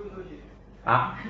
啊？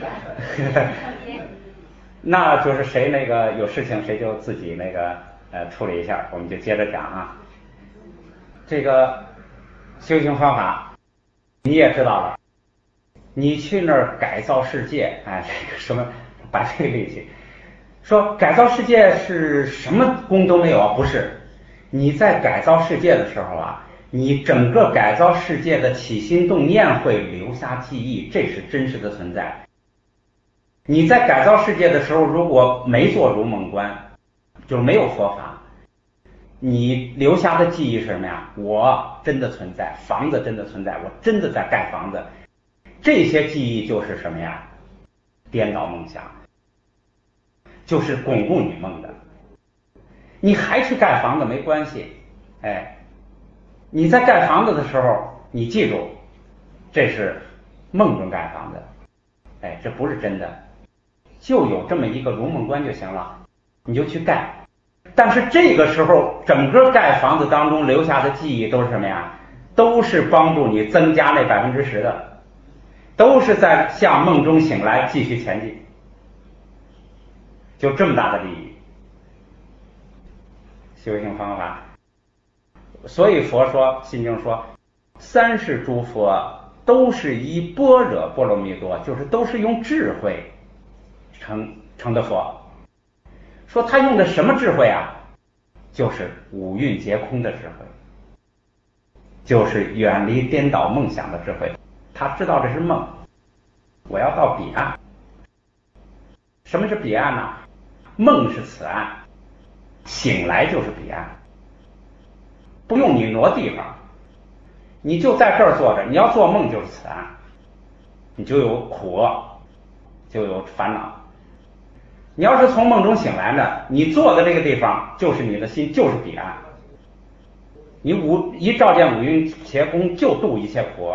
那就是谁那个有事情谁就自己那个处理一下，我们就接着讲啊。这个修行方法你也知道了，你去那儿改造世界，哎，这个什么白费力气。说改造世界是什么功都没有啊？不是，你在改造世界的时候啊，你整个改造世界的起心动念会留下记忆，这是真实的存在。你在改造世界的时候，如果没做如梦观，就是没有佛法，你留下的记忆是什么呀？我真的存在，房子真的存在，我真的在盖房子，这些记忆就是什么呀？颠倒梦想，就是巩固你梦的。你还去盖房子没关系，哎，你在盖房子的时候，你记住，这是梦中盖房子，哎，这不是真的。就有这么一个如梦观就行了，你就去盖。但是这个时候整个盖房子当中留下的记忆都是什么呀？都是帮助你增加那10%的，都是在向梦中醒来继续前进，就这么大的利益。修行方法，所以佛说心经说三世诸佛都是依般若波罗蜜多，就是都是用智慧成的佛。说他用的什么智慧啊？就是五蕴皆空的智慧，就是远离颠倒梦想的智慧。他知道这是梦，我要到彼岸。什么是彼岸呢？梦是此岸，醒来就是彼岸，不用你挪地方，你就在这儿坐着，你要做梦就是此岸，你就有苦，就有烦恼。你要是从梦中醒来呢，你坐的这个地方就是你的心，就是彼岸。你一照见五蕴皆空，就度一切苦，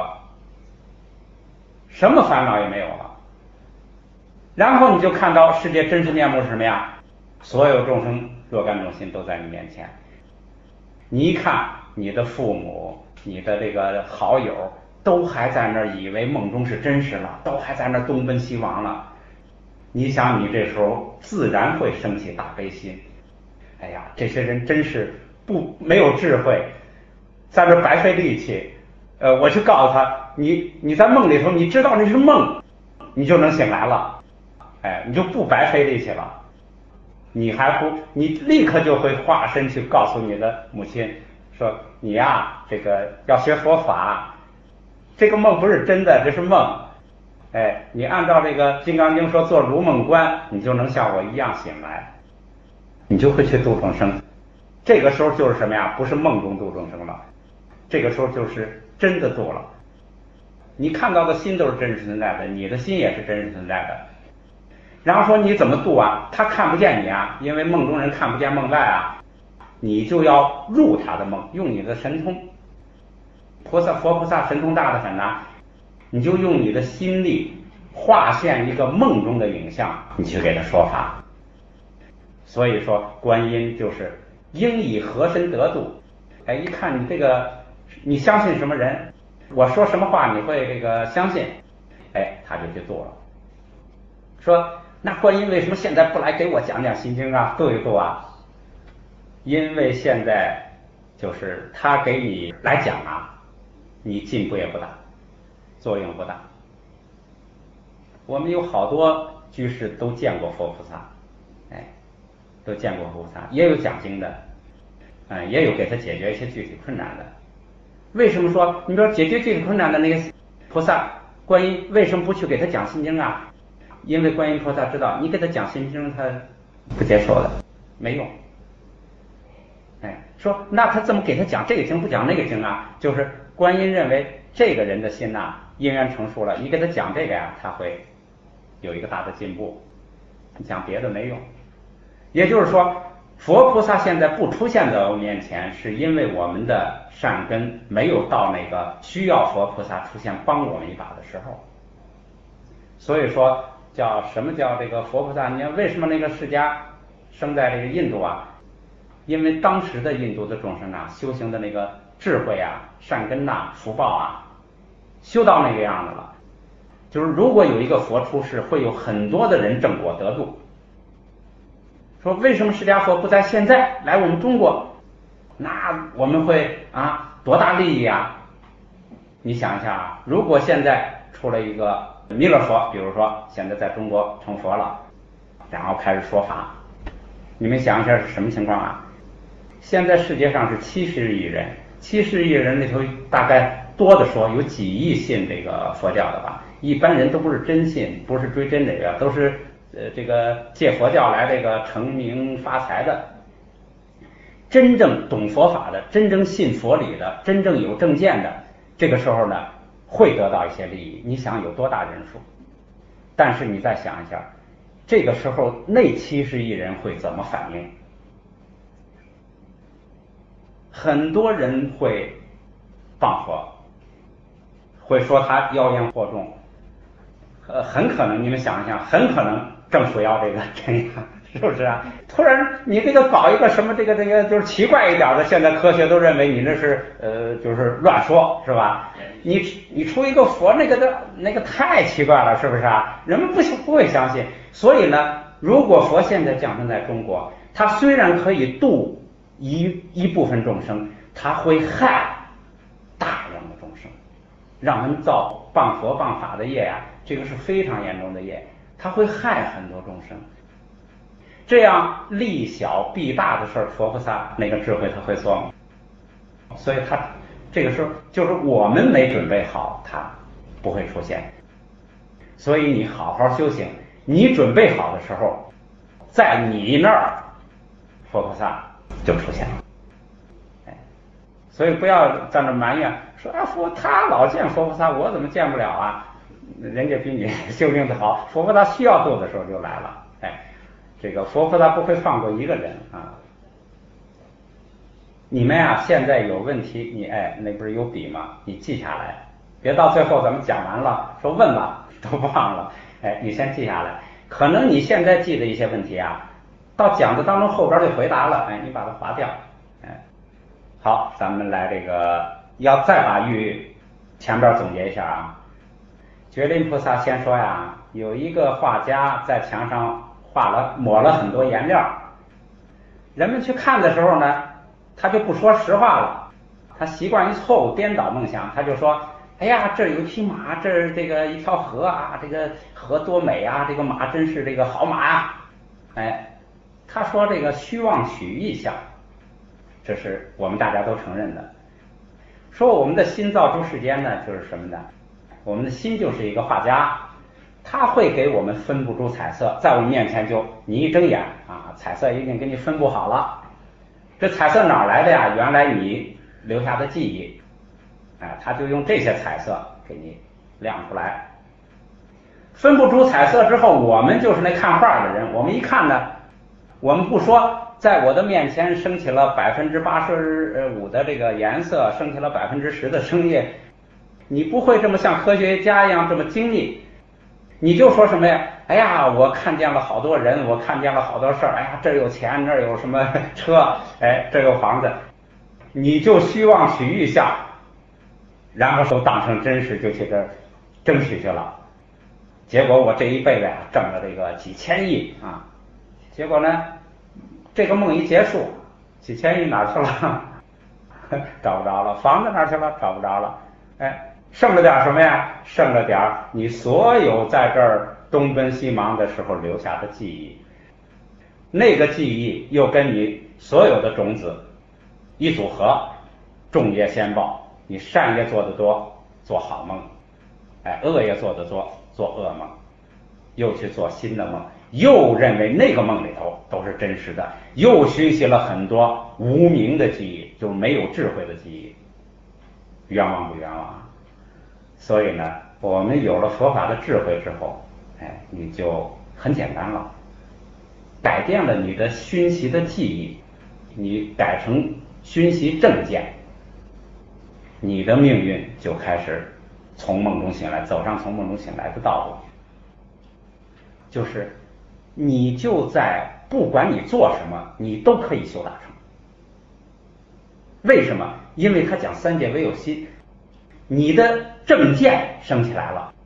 什么烦恼也没有了。然后你就看到世界真实面目是什么呀？所有众生若干种心都在你面前。你一看，你的父母、你的这个好友都还在那儿，以为梦中是真实了，都还在那儿东奔西亡了。你想，你这时候自然会升起大悲心。哎呀，这些人真是没有智慧，在这白费力气。我去告诉他，你在梦里头，你知道这是梦，你就能醒来了，哎，你就不白费力气了。你立刻就会化身去告诉你的母亲，说你呀，这个要学佛法，这个梦不是真的，这是梦。哎，你按照这个《金刚经》说做如梦观，你就能像我一样醒来，你就会去度众生。这个时候就是什么呀？不是梦中度众生了，这个时候就是真的度了。你看到的心都是真实存在的，你的心也是真实存在的。然后说你怎么度啊？他看不见你啊，因为梦中人看不见梦外啊，你就要入他的梦，用你的神通。佛菩萨神通大得很啊，你就用你的心力划现一个梦中的影像，你去给他说法。所以说观音就是应以和身得度。哎，一看你这个，你相信什么人，我说什么话你会这个相信，哎，他就去做了。说那观音为什么现在不来给我讲讲心经啊，度一度啊？因为现在就是他给你来讲啊，你进步也不大，作用不大。我们有好多居士都见过佛菩萨，哎，都见过佛菩萨，也有讲经的，也有给他解决一些具体困难的。为什么说你说解决具体困难的那个菩萨观音为什么不去给他讲心经啊？因为观音菩萨知道你给他讲心经他不接受的，没用。哎，说那他怎么给他讲这个经不讲那个经啊？就是观音认为这个人的心呐，因缘成熟了，你给他讲这个呀，他会有一个大的进步，你讲别的没用。也就是说，佛菩萨现在不出现在我们面前，是因为我们的善根没有到那个需要佛菩萨出现帮我们一把的时候。所以说什么叫这个佛菩萨？你看为什么那个释迦生在这个印度啊？因为当时的印度的众生啊，修行的那个智慧啊、善根呐、福报啊，修到那个样子了。 就是如果有一个佛出世，会有很多的人正果得度。说为什么释迦佛不在现在来我们中国？那我们会多大利益啊？你想一下啊，如果现在出了一个弥勒佛，比如说现在在中国成佛了，然后开始说法，你们想一下是什么情况啊？现在世界上是70亿人，70亿人里头大概多的说有几亿信这个佛教的吧，一般人都不是真信，不是追真这个，都是这个借佛教来这个成名发财的。真正懂佛法的，真正信佛理的，真正有正见的，这个时候呢会得到一些利益。你想有多大人数？但是你再想一下，这个时候那70亿人会怎么反应？很多人会谤佛，会说他妖言惑众，很可能你们想一想，很可能政府要这个这样，是不是啊？突然你这个搞一个什么这个就是奇怪一点的，现在科学都认为你这是就是乱说，是吧？你出一个佛，那个太奇怪了，是不是啊？人们不会相信。所以呢，如果佛现在降生在中国，他虽然可以度一部分众生，他会害大量的众生，让他们造谤佛谤法的业呀，这个是非常严重的业，他会害很多众生。这样利小弊大的事儿，佛菩萨那个智慧他会做吗？所以他这个时候就是我们没准备好，他不会出现。所以你好好修行，你准备好的时候，在你那儿佛菩萨就出现了。所以不要在那埋怨说他老见佛菩萨，我怎么见不了啊？人家比你修行的好，佛菩萨需要度的时候就来了。这个佛菩萨不会放过一个人啊。你们现在有问题，你那不是有笔吗？你记下来，别到最后咱们讲完了说问了都忘了。你先记下来，可能你现在记的一些问题到讲的当中后边就回答了，你把它划掉。好，咱们来这个要再把前边总结一下觉林菩萨先说有一个画家在墙上抹了很多颜料，人们去看的时候呢，他就不说实话了，他习惯于错误颠倒梦想，他就说这儿有一匹马，这儿这个一条河这个河多美这个马真是这个好马他说这个虚妄取意象，这是我们大家都承认的。说我们的心造出世间呢，就是什么呢？我们的心就是一个画家，他会给我们分布出彩色，在我们面前你一睁眼彩色一定给你分布好了。这彩色哪来的原来你留下的记忆他就用这些彩色给你亮出来。分布出彩色之后，我们就是那看画的人，我们一看呢，我们不说在我的面前升起了85%的这个颜色，升起了10%的声音，你不会这么像科学家一样这么精密，你就说什么呀？我看见了好多人，我看见了好多事儿，这儿有钱，那儿有什么车，这儿有房子，你就虚妄取意象，然后都当成真实就去这儿争取去了。结果我这一辈子挣了这个几千亿结果呢，这个梦一结束，几千亿哪去了？找不着了。房子哪去了？找不着了。剩了点什么呀？剩了点你所有在这儿东奔西忙的时候留下的记忆，那个记忆又跟你所有的种子一组合，众业先报，你善业做得多，做好梦，恶业做得多，做噩梦，又去做新的梦，又认为那个梦里头都是真实的，又熏习了很多无明的记忆，就是没有智慧的记忆，冤枉不冤枉？所以呢，我们有了佛法的智慧之后，你就很简单了，改变了你的熏习的记忆，你改成熏习正见，你的命运就开始从梦中醒来，走上从梦中醒来的道路。就是你就在不管你做什么，你都可以修大成。为什么？因为他讲三界唯有心，你的正见升起来了，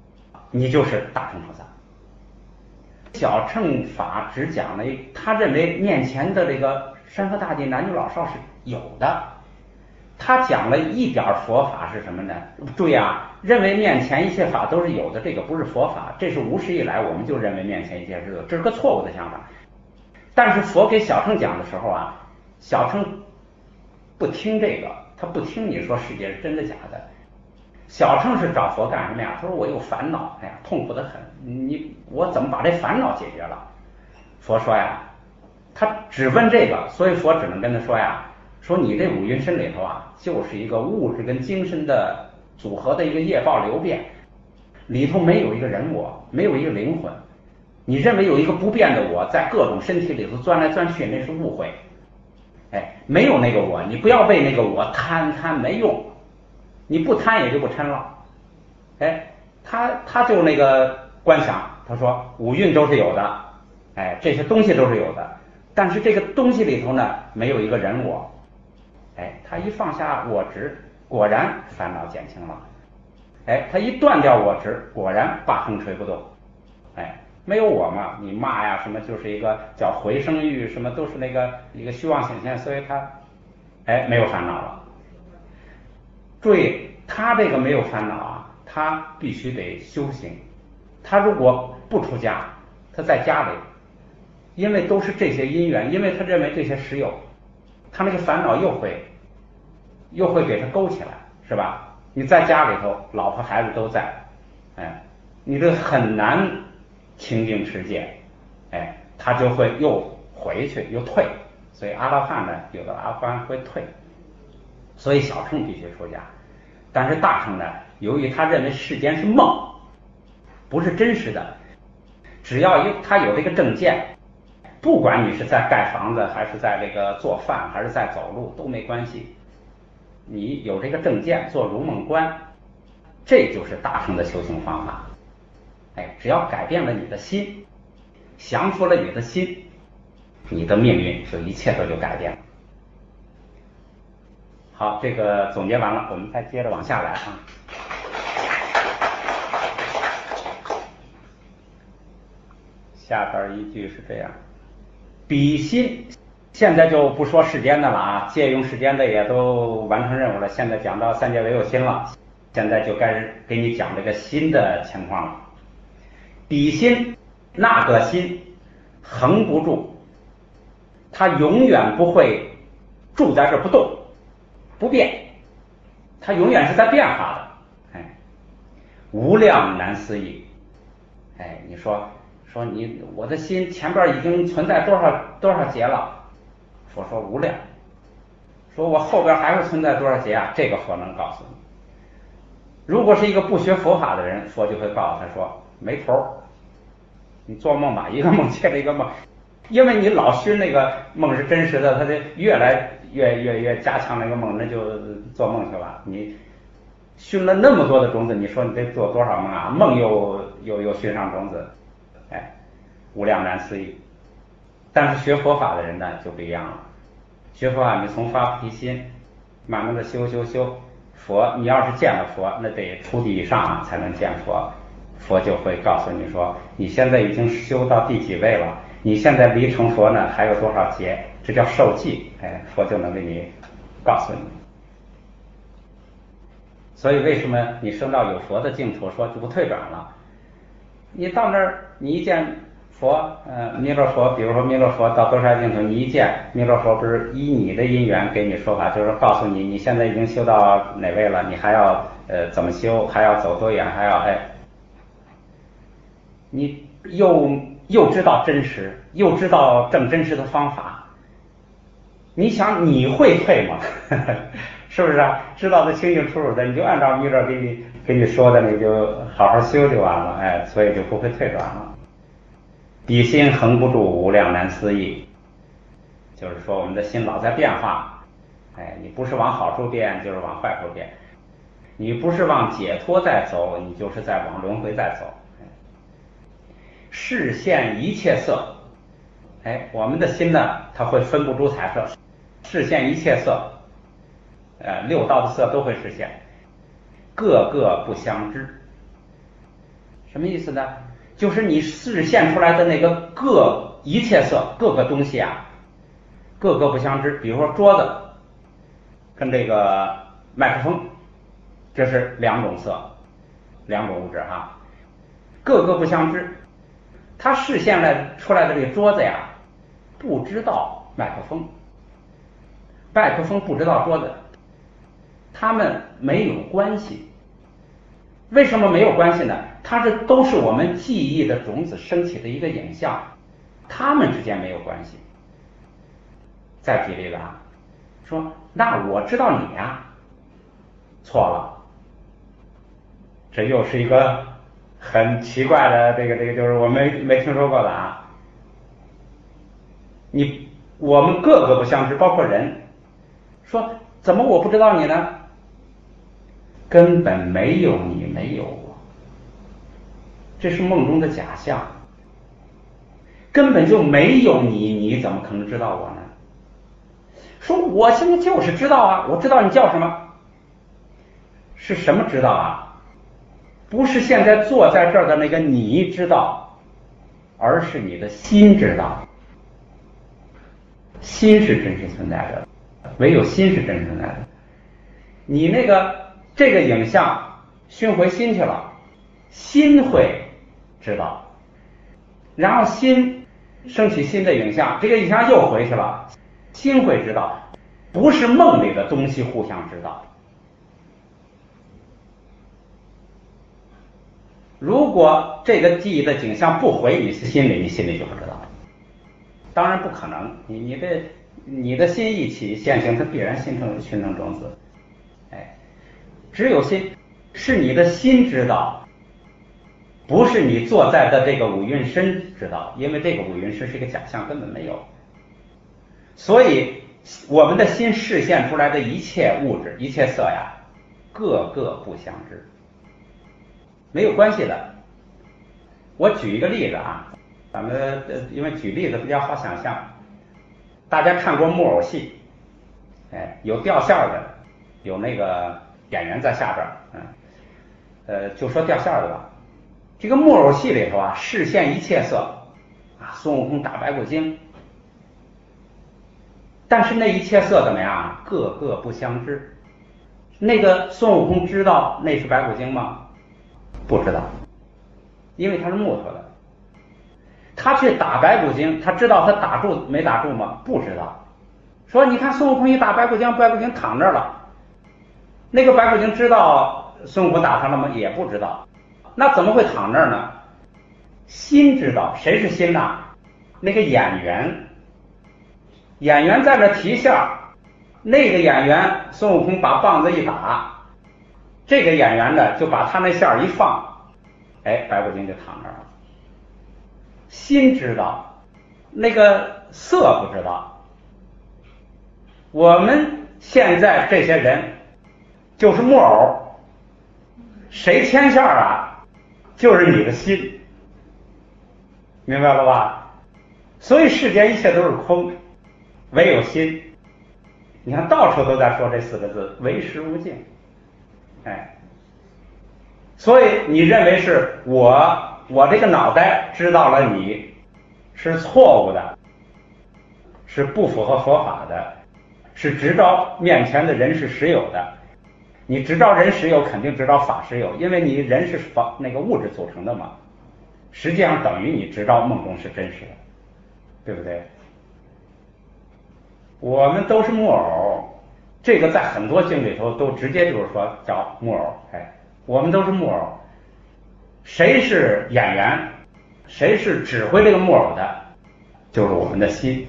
你就是大乘菩萨。小乘法只讲了他认为面前的这个山河大地男女老少是有的，他讲了一点佛法是什么呢？注意啊，认为面前一切法都是有的，这个不是佛法，这是无始以来我们就认为面前一切是有，这是个错误的想法。但是佛给小乘讲的时候啊，小乘不听这个，他不听你说世界是真的假的。小乘是找佛干什么呀？他说我有烦恼，哎呀，痛苦得很，我怎么把这烦恼解决了？佛说呀，他只问这个，所以佛只能跟他说呀，说你这五蕴身里头啊，就是一个物质跟精神的组合的一个业报流变，里头没有一个人我，没有一个灵魂。你认为有一个不变的我在各种身体里头钻来钻去，那是误会。哎，没有那个我，你不要为那个我贪没用。你不贪也就不嗔了，哎，他就那个观想，他说五蕴都是有的，哎，这些东西都是有的，但是这个东西里头呢，没有一个人我，哎，他一放下我执，果然烦恼减轻了，哎，他一断掉我执，果然八风吹不动，哎，没有我嘛，你骂呀什么就是一个叫回声欲，什么都是那个一个虚妄显现，所以他哎没有烦恼了。注意，他这个没有烦恼啊，他必须得修行。他如果不出家，他在家里，因为都是这些因缘，因为他认为这些实有，他那个烦恼又会给他勾起来，是吧？你在家里头，老婆孩子都在，哎，你这很难清净持戒，哎，他就会又回去又退。所以阿罗汉呢，有的阿罗汉会退。所以小乘必须出家，但是大乘呢，由于他认为世间是梦，不是真实的，只要他有这个正见，不管你是在盖房子，还是在这个做饭，还是在走路，都没关系。你有这个正见，做如梦观，这就是大乘的修行方法。哎，只要改变了你的心，降服了你的心，你的命运就一切都就改变了。好，这个总结完了，我们再接着往下来啊。下边一句是这样：彼心，现在就不说世间的了啊，借用世间的也都完成任务了。现在讲到三界唯有心了，现在就该给你讲这个心的情况了。彼心，那个心恒不住，它永远不会住在这不动不变，它永远是在变化的，哎，无量难思议。哎，你说我的心前边已经存在多少劫了？说无量。说我后边还会存在多少劫啊？这个佛能告诉你。如果是一个不学佛法的人，佛就会告诉他说没头，你做梦吧，一个梦接着一个梦，因为你老熏那个梦是真实的，他就越来越加强那个梦，那就做梦去了。你熏了那么多的种子，你说你得做多少梦啊？梦又熏上种子，哎，无量难思议。但是学佛法的人呢就不一样了，学佛法你从发菩提心，慢慢的修佛，你要是见了佛，那得初地以上才能见佛，佛就会告诉你说，你现在已经修到第几位了，你现在离成佛呢还有多少劫，这叫受记，哎，佛就能给你告诉你。所以为什么你升到有佛的净土，说就不退转了？你到那儿，你一见佛，弥勒佛，比如说弥勒佛到多少净土，你一见弥勒佛，不是依你的因缘给你说法，就是告诉你，你现在已经修到哪位了，你还要怎么修，还要走多远，还要你又知道真实，又知道正真实的方法，你想你会退吗？是不是啊？知道的清清楚楚的，你就按照弥勒给你说的，你就好好修就完了，哎，所以就不会退转了。彼心恒不住，无量难思议，就是说我们的心老在变化，哎，你不是往好处变，就是往坏处变，你不是往解脱在走，你就是在往轮回在走。视现一切色，哎，我们的心呢，它会分不出彩色，视现一切色，六道的色都会视现，个个不相知。什什么意思呢？就是你视现出来的那个一切色各个东西啊，各个不相知。比如说桌子跟这个麦克风，这是两种色，两种物质哈，各个不相知。他视现出来的这个桌子呀，不知道麦克风，麦克风不知道桌子，他们没有关系。为什么没有关系呢？它都是我们记忆的种子升起的一个影像，它们之间没有关系。再举例子啊，说那我知道你呀，错了，这又是一个很奇怪的这个就是我没听说过的啊。我们各个不相知，包括人，说怎么我不知道你呢？根本没有你，没有我，这是梦中的假象，根本就没有你，你怎么可能知道我呢？说我现在就是知道啊，我知道你叫什么，是什么知道啊？不是现在坐在这儿的那个你知道，而是你的心知道。心是真实存在的，唯有心是真实存在的。你这个影像熏回心去了，心会知道，然后心升起新的影像，这个影像又回去了，心会知道，不是梦里的东西互相知道。如果这个记忆的景象不回你心里，你心里就不知道。当然不可能，你的心一起现行，它必然形成种子。哎，只有心是你的心知道，不是你坐在的这个五蕴身知道，因为这个五蕴身是一个假象，根本没有。所以我们的心视现出来的一切物质、一切色呀，各个不相知，没有关系的。我举一个例子啊，咱们因为举例子比较好想象，大家看过木偶戏，有掉线的，有那个演员在下边，就说掉线的吧。这个木偶戏里头啊，视现一切色啊，孙悟空打白骨精，但是那一切色怎么样？各个不相知。那个孙悟空知道那是白骨精吗？不知道，因为他是木头的。他去打白骨精，他知道他打住没打住吗？不知道。说你看孙悟空一打白骨精，白骨精躺这儿了。那个白骨精知道孙悟空打他了吗？也不知道。那怎么会躺这儿呢？心知道，谁是心呐？那个演员，演员在这提线，那个演员孙悟空把棒子一打，这个演员呢就把他那线一放，白骨精就躺这儿了。心知道，那个色不知道。我们现在这些人就是木偶，谁牵线啊？就是你的心，明白了吧？所以世间一切都是空，唯有心。你看到处都在说这四个字，唯识无境。所以你认为是我这个脑袋知道了你，是错误的，是不符合佛法的，是执照面前的人是实有的。你执照人实有，肯定执照法实有，因为你人是那个物质组成的嘛，实际上等于你执照梦中是真实的，对不对？我们都是木偶，这个在很多经里头都直接就是说叫木偶。我们都是木偶，谁是演员，谁是指挥这个木偶的，就是我们的心。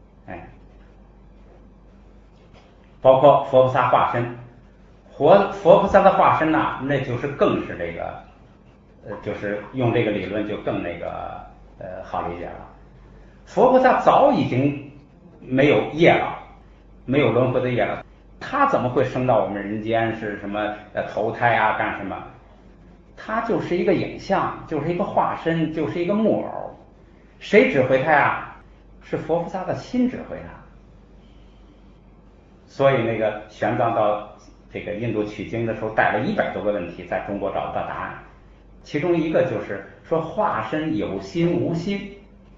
包括佛菩萨化身，佛菩萨的化身呐，那就是更是这个就是用这个理论就更好理解了。佛菩萨早已经没有业了，没有轮回的业了，他怎么会升到我们人间是什么投胎啊干什么？他就是一个影像，就是一个化身，就是一个木偶。谁指挥他呀？是佛菩萨的心指挥他。所以那个玄奘到这个印度取经的时候，带了100多个问题，在中国找不到答案。 其中一个就是说化身有心无心，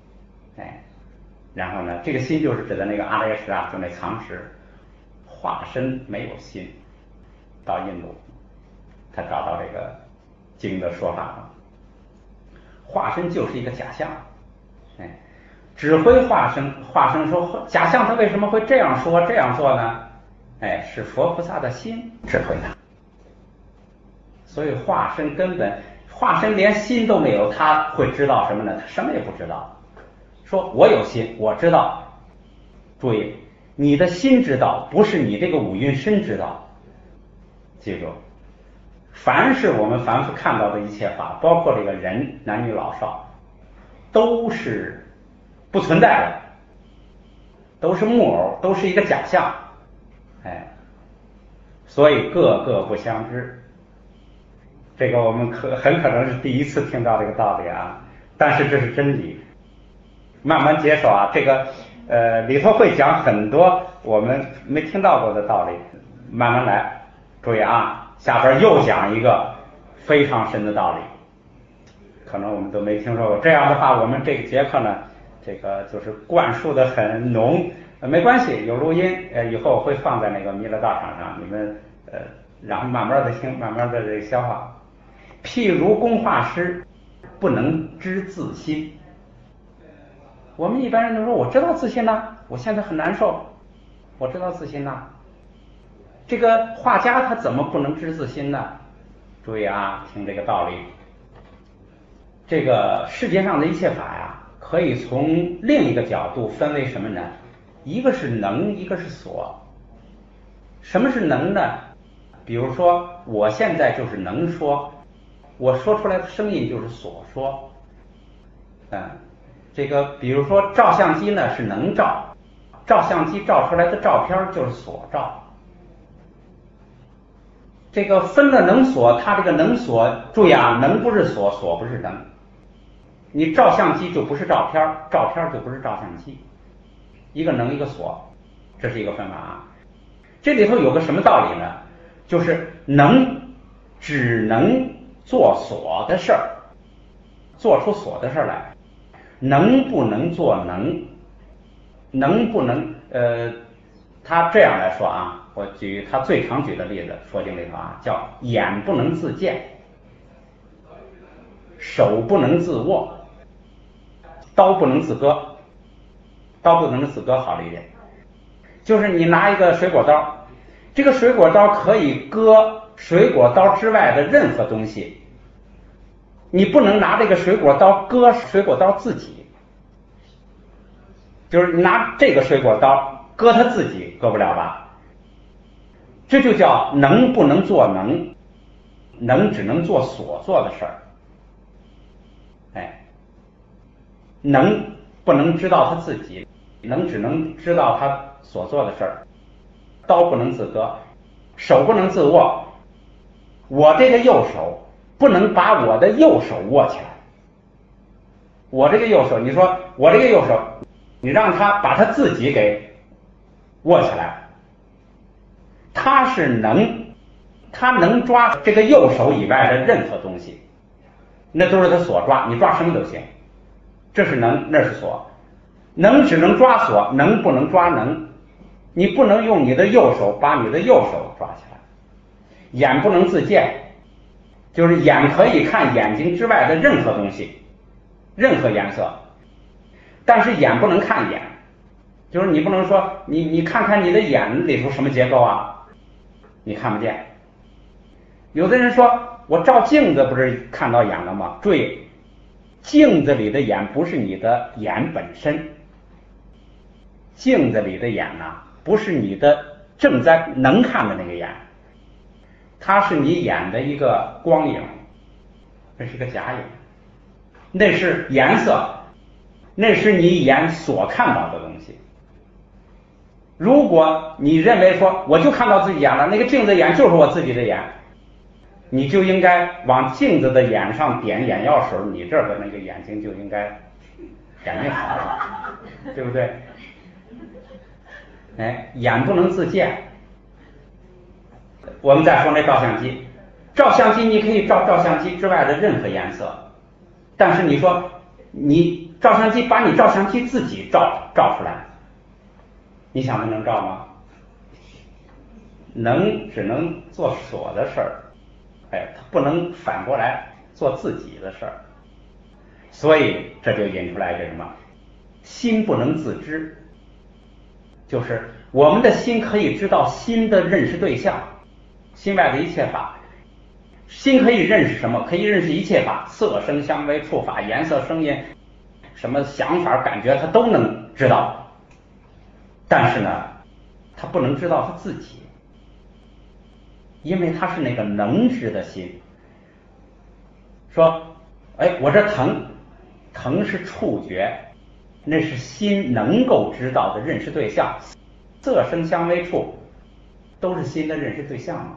然后呢，这个心就是指的那个阿赖耶识啊，就那藏识，化身没有心，到印度，他找到这个经的说法了，化身就是一个假象，指挥化身说假象他为什么会这样说这样做呢？是佛菩萨的心指挥他，所以化身根本化身连心都没有，他会知道什么呢？他什么也不知道。说我有心，我知道。注意，你的心知道，不是你这个五蕴身知道。记住，凡是我们凡夫看到的一切法，包括这个人男女老少，都是不存在的，都是木偶，都是一个假象，所以个个不相知。这个我们很可能是第一次听到这个道理啊，但是这是真理，慢慢接受啊。这个里头会讲很多我们没听到过的道理，慢慢来。注意啊，下边又讲一个非常深的道理，可能我们都没听说过。这样的话，我们这个节课呢，这个就是灌输的很浓，没关系，有录音，以后我会放在那个弥勒道场上，你们然后慢慢的听，慢慢的这个消化。譬如工画师不能知自心，我们一般人都说我知道自心呐，我现在很难受，我知道自心呐。这个画家他怎么不能知自心呢？注意啊，听这个道理。这个世界上的一切法呀，可以从另一个角度分为什么呢？一个是能，一个是所。什么是能呢？比如说我现在就是能说，我说出来的声音就是所说。这个比如说照相机呢是能照，照相机照出来的照片就是所照。这个分了能所，它这个能所，注意啊，能不是所，所不是能。你照相机就不是照片，照片就不是照相机，一个能一个所，这是一个分法啊。这里头有个什么道理呢？就是能只能做所的事儿，做出所的事儿来，能不能做能，能不能他这样来说啊，我举他最常举的例子，佛经里头啊，叫眼不能自见，手不能自握，刀不能自割。刀不能自割好理解，就是你拿一个水果刀，这个水果刀可以割水果刀之外的任何东西，你不能拿这个水果刀割水果刀自己，就是拿这个水果刀割它自己，割不了吧？这就叫能不能做能，能只能做所做的事儿，能不能知道他自己，能只能知道他所做的事儿。刀不能自割，手不能自握，我这个右手不能把我的右手握起来。我这个右手，你说我这个右手，你让他把他自己给握起来，他是能，他能抓这个右手以外的任何东西，那都是他所抓，你抓什么都行。这是能，那是所。能只能抓所，能不能抓能。你不能用你的右手把你的右手抓起来。眼不能自见，就是眼可以看眼睛之外的任何东西，任何颜色，但是眼不能看眼，就是你不能说你看看你的眼里头什么结构啊，你看不见。有的人说我照镜子不是看到眼了吗？注意，镜子里的眼不是你的眼本身，镜子里的眼啊，不是你的正在能看的那个眼，它是你眼的一个光影，那是个假影，那是颜色，那是你眼所看到的东西。如果你认为说我就看到自己眼了，那个镜子眼就是我自己的眼，你就应该往镜子的眼上点眼药水，你这儿的那个眼睛就应该感觉好了，对不对？眼不能自见。我们再说那照相机， 照相机你可以照照相机之外的任何颜色，但是你说你照相机把你照相机自己照出来，你想它能照吗？只能做所的事儿，它不能反过来做自己的事儿。所以这就引出来这什么？心不能自知，就是我们的心可以知道心的认识对象，心外的一切法。心可以认识什么？可以认识一切法，色声香味触法，颜色声音，什么想法感觉它都能知道。但是呢，它不能知道它自己，因为它是那个能知的心。说我这疼是触觉，那是心能够知道的认识对象，色声香味触都是心的认识对象嘛。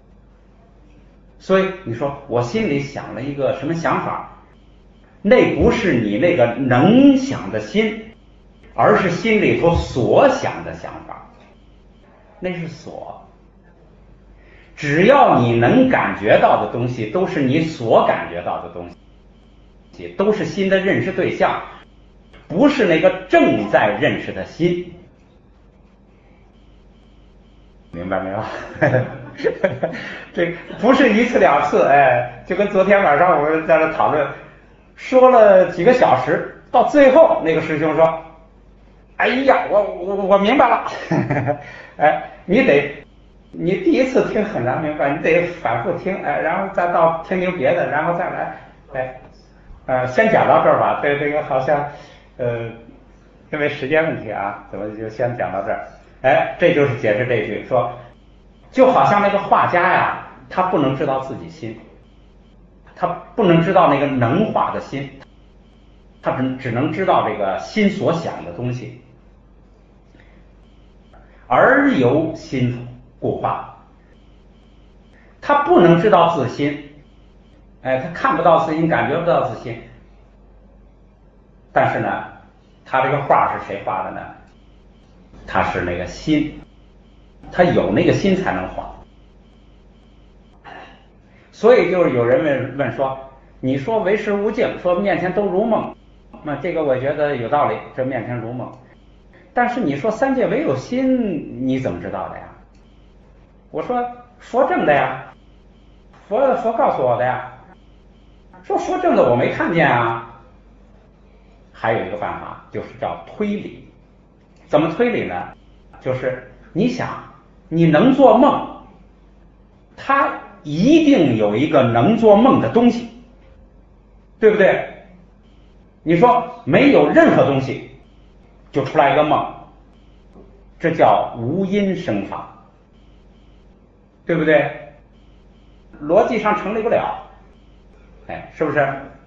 所以你说我心里想了一个什么想法，那不是你那个能想的心，而是心里头所想的想法，那是所。只要你能感觉到的东西都是你所感觉到的东西，都是心的认识对象，不是那个正在认识的心。明白没有？这不是一次两次，就跟昨天晚上我们在这讨论，说了几个小时，到最后那个师兄说：“哎呀，我明白了。”你第一次听很难明白，你得反复听，然后再到听别的，然后再来，先讲到这儿吧。对这个好像，因为时间问题啊，怎么就先讲到这儿？这就是解释这句，说就好像那个画家呀，他不能知道自己心，他不能知道那个能画的心，他只能知道这个心所想的东西，而由心故画。他不能知道自心，他看不到自心，感觉不到自心。但是呢，他这个画是谁画的呢？他是那个心，他有那个心才能画。所以就是有人问说，你说为实无境，说面前都如梦，那这个我觉得有道理，这面前如梦。但是你说三界唯有心，你怎么知道的呀？我说佛证的呀，佛告诉我的呀。说佛证的我没看见啊。还有一个办法，就是叫推理。怎么推理呢？就是你想，你能做梦，它一定有一个能做梦的东西，对不对？你说没有任何东西就出来一个梦，这叫无因生法，对不对？逻辑上成立不了，是不是？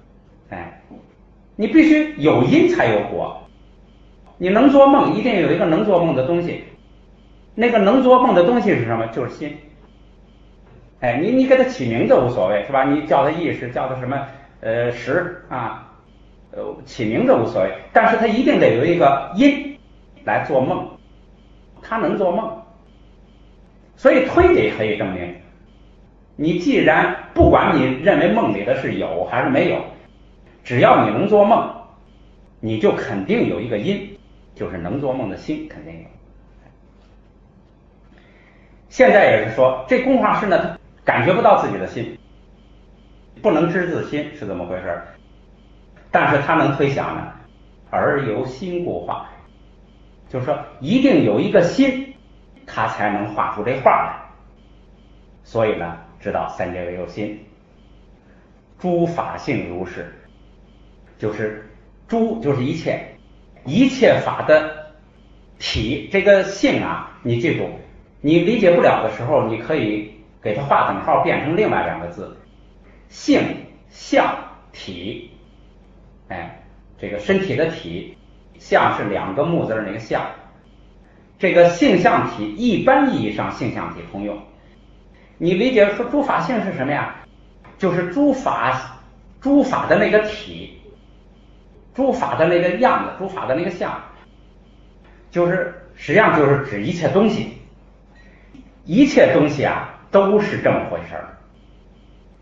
你必须有因才有果。你能做梦，一定有一个能做梦的东西，那个能做梦的东西是什么？就是心。你给它起名字无所谓，是吧？你叫它意识，叫它什么识啊，起名字无所谓，但是它一定得有一个因来做梦，它能做梦。所以推理可以证明，你既然不管你认为梦里的是有还是没有，只要你能做梦，你就肯定有一个因，就是能做梦的心肯定有。现在也是说，这工画师呢，他感觉不到自己的心，不能知自心是怎么回事，但是他能推想呢，而由心故画，就是说一定有一个心，他才能画出这画来。所以呢，知道三界唯有心，诸法性如是，就是诸就是一切，一切法的体，这个性啊，你记住，你理解不了的时候，你可以给它画等号，变成另外两个字，性相体。这个身体的体，相是两个木字那个相，这个性相体一般意义上性相体通用。你理解说诸法性是什么呀？就是诸法的那个体，诸法的那个样子，诸法的那个相，就是实际上就是指一切东西，一切东西啊都是这么回事儿。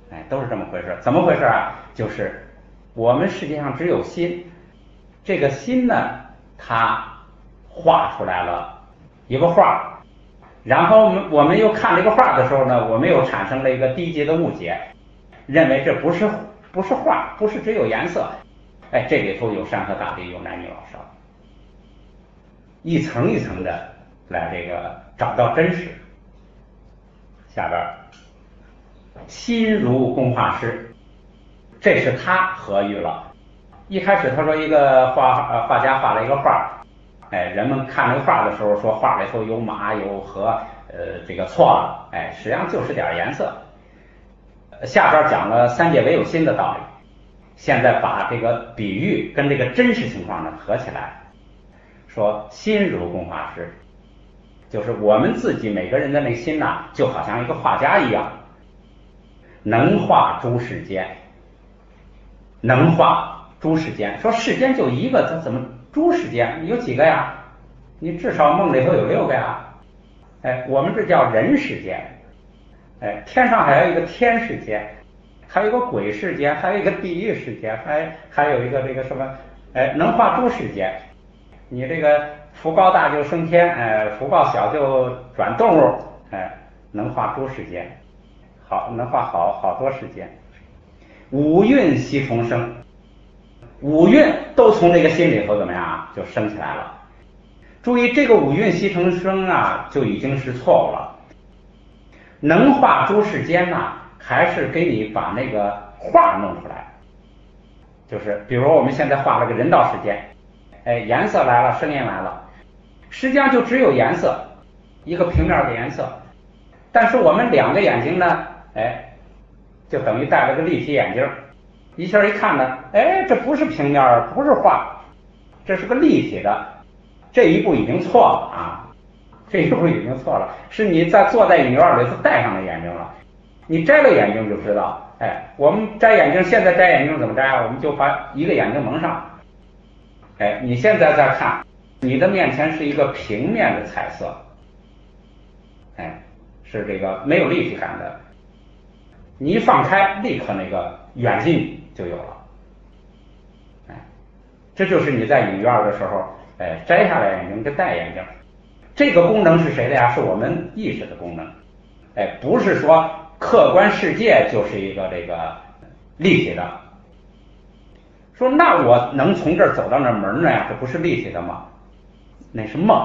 哎，都是这么回事。怎么回事啊？就是我们世界上只有心，这个心呢，它画出来了一个画，然后我们又看这个画的时候呢，我们又产生了一个低级的误解，认为这不是画，不是只有颜色，哎，这里头有山河大地，有男女老少，一层一层的来这个找到真实。下边心如工画师，这是他合喻了。一开始他说一个画家画了一个画，哎，人们看那个画的时候说画里头有马有河，这个错了，哎，实际上就是点颜色。下边讲了三界唯有心的道理，现在把这个比喻跟这个真实情况呢合起来，说心如工画师，就是我们自己每个人的那心呐，就好像一个画家一样，能画诸世间，能画诸世间。说世间就一个，它怎么诸世间有几个呀？你至少梦里头有6个呀。哎，我们这叫人世间，哎，天上还有一个天世间，还有一个鬼世间，还有一个地狱世间，还有一个这个什么，哎，能画诸世间。你这个福高大就升天，哎，福报小就转动物，哎，能画诸世间，好，能画好多世间。五蕴悉从生，五蕴都从这个心里头怎么样啊，就升起来了。注意这个五蕴悉从生啊，就已经是错误了。能画诸世间呐，还是给你把那个画弄出来。就是比如我们现在画了个人道世界，哎，颜色来了，声音来了，实际上就只有颜色，一个平面的颜色。但是我们2个眼睛呢，哎，就等于戴了个立体眼镜，一下一看呢，哎，这不是平面，不是画，这是个立体的。这一步已经错了啊，这一步已经错了，是你坐在影院里头戴上了眼镜了。你摘了眼镜就知道，哎，我们摘眼镜，现在摘眼镜怎么摘啊？我们就把一个眼睛蒙上，哎，你现在再看，你的面前是一个平面的彩色，哎，是这个没有立体感的。你一放开，立刻那个远近就有了，哎，这就是你在影院的时候，哎，摘下来眼镜跟戴眼镜，这个功能是谁的呀？是我们意识的功能，哎，不是说客观世界就是一个这个立体的。说那我能从这儿走到那门呢呀？这不是立体的吗？那是梦。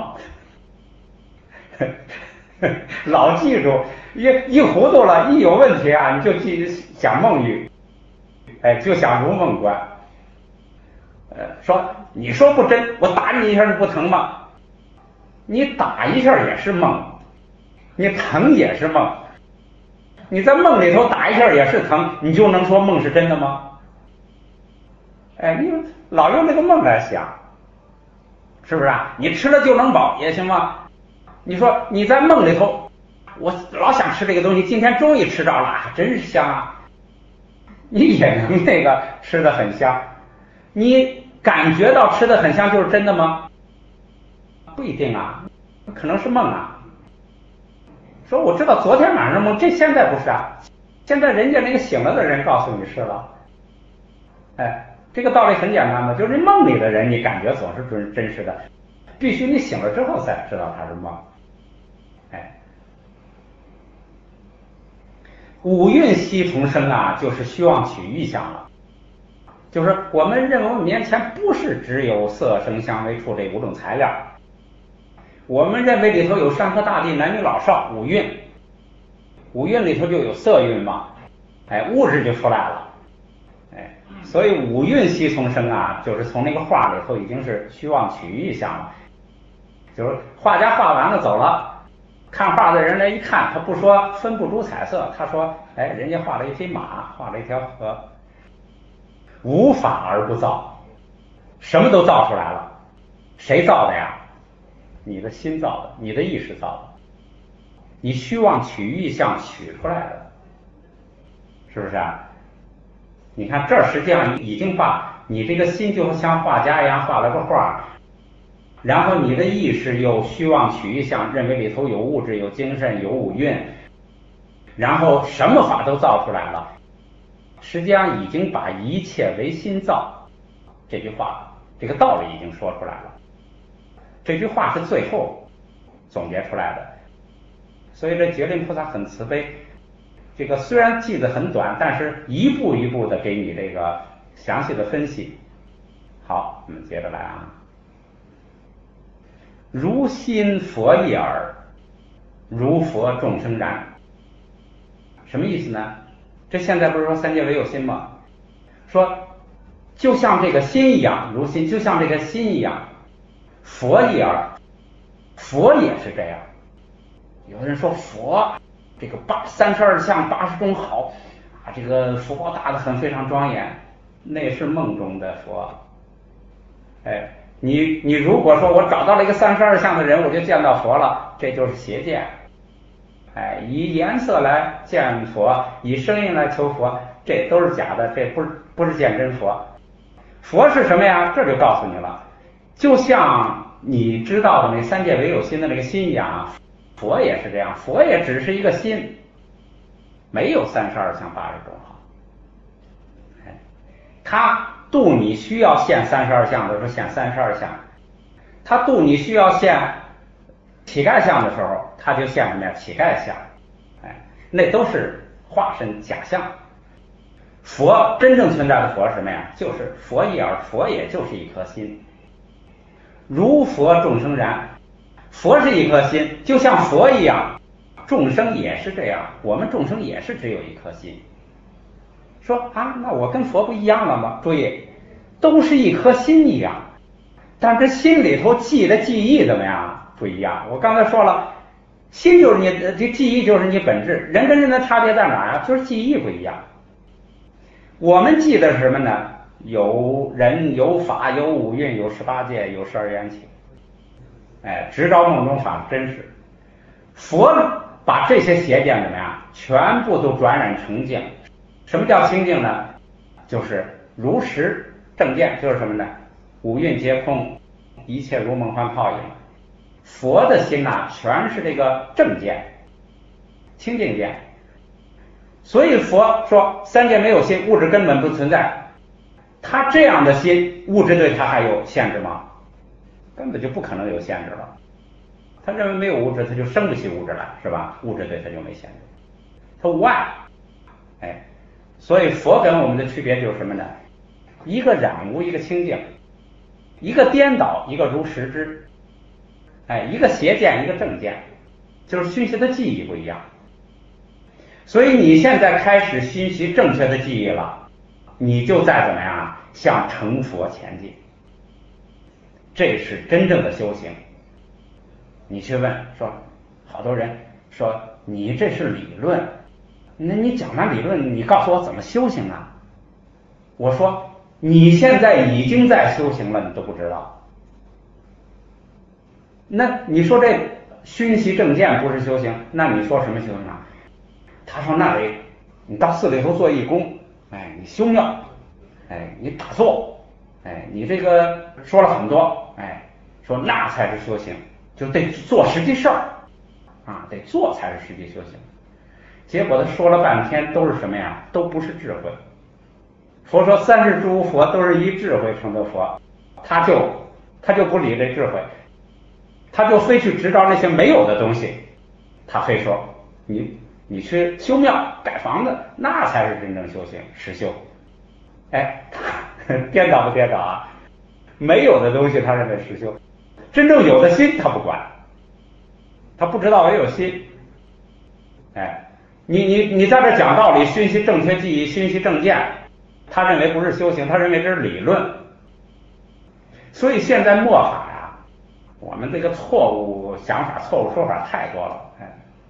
老记住，一糊涂了，一有问题啊，你就想梦语，哎，就想如梦观。说你说不真，我打你一下你不疼吗？你打一下也是梦，你疼也是梦，你在梦里头打一下也是疼，你就能说梦是真的吗？哎，你老用那个梦来想，是不是啊？你吃了就能饱也行吗？你说你在梦里头，我老想吃这个东西，今天终于吃着了啊，真是香啊！你也能那个吃得很香，你感觉到吃得很香就是真的吗？不一定啊，可能是梦啊。说我知道昨天晚上梦，这现在不是啊，现在人家那个醒了的人告诉你是了，哎，这个道理很简单嘛，就是梦里的人你感觉总是真实的，必须你醒了之后才知道它是梦。哎，五蕴悉从生啊，就是虚妄取意象了。就是我们认为我们面前不是只有色声香味触这5种材料，我们认为里头有山河大地男女老少五蕴，五蕴里头就有色蕴嘛，哎，物质就出来了，哎，所以五蕴悉从生啊，就是从那个画里头已经是虚妄取意象了。就是画家画完了走了，看画的人来一看，他不说分不出彩色，他说，哎，人家画了一匹马，画了一条河，无法而不造，什么都造出来了。谁造的呀？你的心造的，你的意识造的，你虚妄取意象取出来的，是不是啊？你看这儿实际上已经把你这个心就像画家一样画了个画，然后你的意识又虚妄取意象，认为里头有物质有精神有五蕴，然后什么法都造出来了， 实际上已经把一切唯心造这句话，这个道理已经说出来了。这句话是最后总结出来的，所以这觉林菩萨很慈悲。这个虽然记得很短，但是一步一步的给你这个详细的分析。好，我们接着来啊。如心佛意耳，如佛众生然。什么意思呢？这现在不是说三界唯有心吗？说就像这个心一样，如心就像这个心一样，佛意耳，佛也是这样。有的人说佛这个32相80种好啊，这个佛大得很，非常庄严，那是梦中的佛。哎，你如果说我找到了一个32相的人，我就见到佛了，这就是邪见。哎，以颜色来见佛，以声音来求佛，这都是假的，这不是见真佛。佛是什么呀？这就告诉你了，就像你知道的那三界唯有心的那个心一样，佛也是这样，佛也只是一个心，没有32相80种好。哎，他度你需要现32相的时候现32相，他度你需要现乞丐相的时候，他就现什么呀？乞丐相。哎，那都是化身假象。佛真正存在的佛是什么呀？就是佛意耳，佛也就是一颗心。如佛众生然，佛是一颗心，就像佛一样，众生也是这样，我们众生也是只有一颗心。说啊，那我跟佛不一样了吗？注意，都是一颗心一样，但这心里头记的记忆怎么样？不一样。我刚才说了，心就是你这记忆就是你本质，人跟人的差别在哪儿啊？就是记忆不一样。我们记的是什么呢？有人有法有五蕴有18界有12缘起，哎，直照梦中法真实。佛把这些邪见怎么样，全部都转染成净。什么叫清净呢？就是如实正见，就是什么呢？五蕴皆空，一切如梦幻泡影。佛的心呐，全是这个正见，清净见。所以佛说三界没有心，物质根本不存在。他这样的心，物质对他还有限制吗？根本就不可能有限制了。他认为没有物质，他就生不起物质来，是吧？物质对他就没限制，他无碍。哎，所以佛跟我们的区别就是什么呢？一个染污，一个清净；一个颠倒，一个如实知。哎，一个邪见，一个正见，就是熏习的记忆不一样。所以你现在开始熏习正确的记忆了，你就在怎么样向成佛前进，这是真正的修行。你去问说，好多人说你这是理论，那你讲完理论，你告诉我怎么修行啊？我说你现在已经在修行了，你都不知道。那你说这熏习正见不是修行，那你说什么修行啊？他说那得你到寺里头做义工，哎，你修庙，哎，你打坐，哎，你这个说了很多，哎，说那才是修行，就得做实际事儿啊，得做才是实际修行。结果他说了半天都是什么呀？都不是智慧。佛说三世诸佛都是依智慧成的佛，他就不理这智慧，他就非去执着那些没有的东西，他非说你去修庙盖房子，那才是真正修行实修。哎，颠倒不颠倒啊？没有的东西他认为实修，真正有的心他不管，他不知道唯有心。哎，你在这讲道理，熏习正确记忆，熏习正见，他认为不是修行，他认为这是理论。所以现在末法呀，我们这个错误想法、错误说法太多了。哎，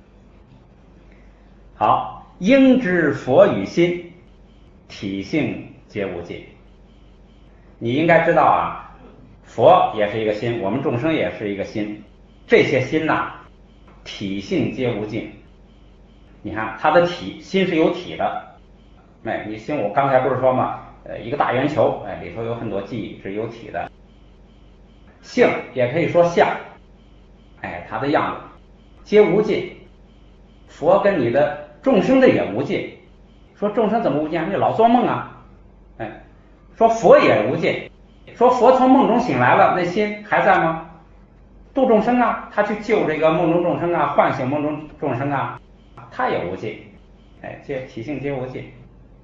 好，应知佛与心体性皆无尽。你应该知道啊，佛也是一个心，我们众生也是一个心，这些心呐，体性皆无尽。你看它的心是有体的，哎，你心我刚才不是说嘛，一个大圆球，哎，里头有很多记忆是有体的。性也可以说相，哎，它的样子皆无尽。佛跟你的众生的也无尽， 说众生怎么无尽？你老做梦啊！哎，说佛也无尽，说佛从梦中醒来了，那心还在吗？度众生啊，他去救这个梦中众生啊，唤醒梦中众生啊，他也无尽。哎，这体性皆无尽。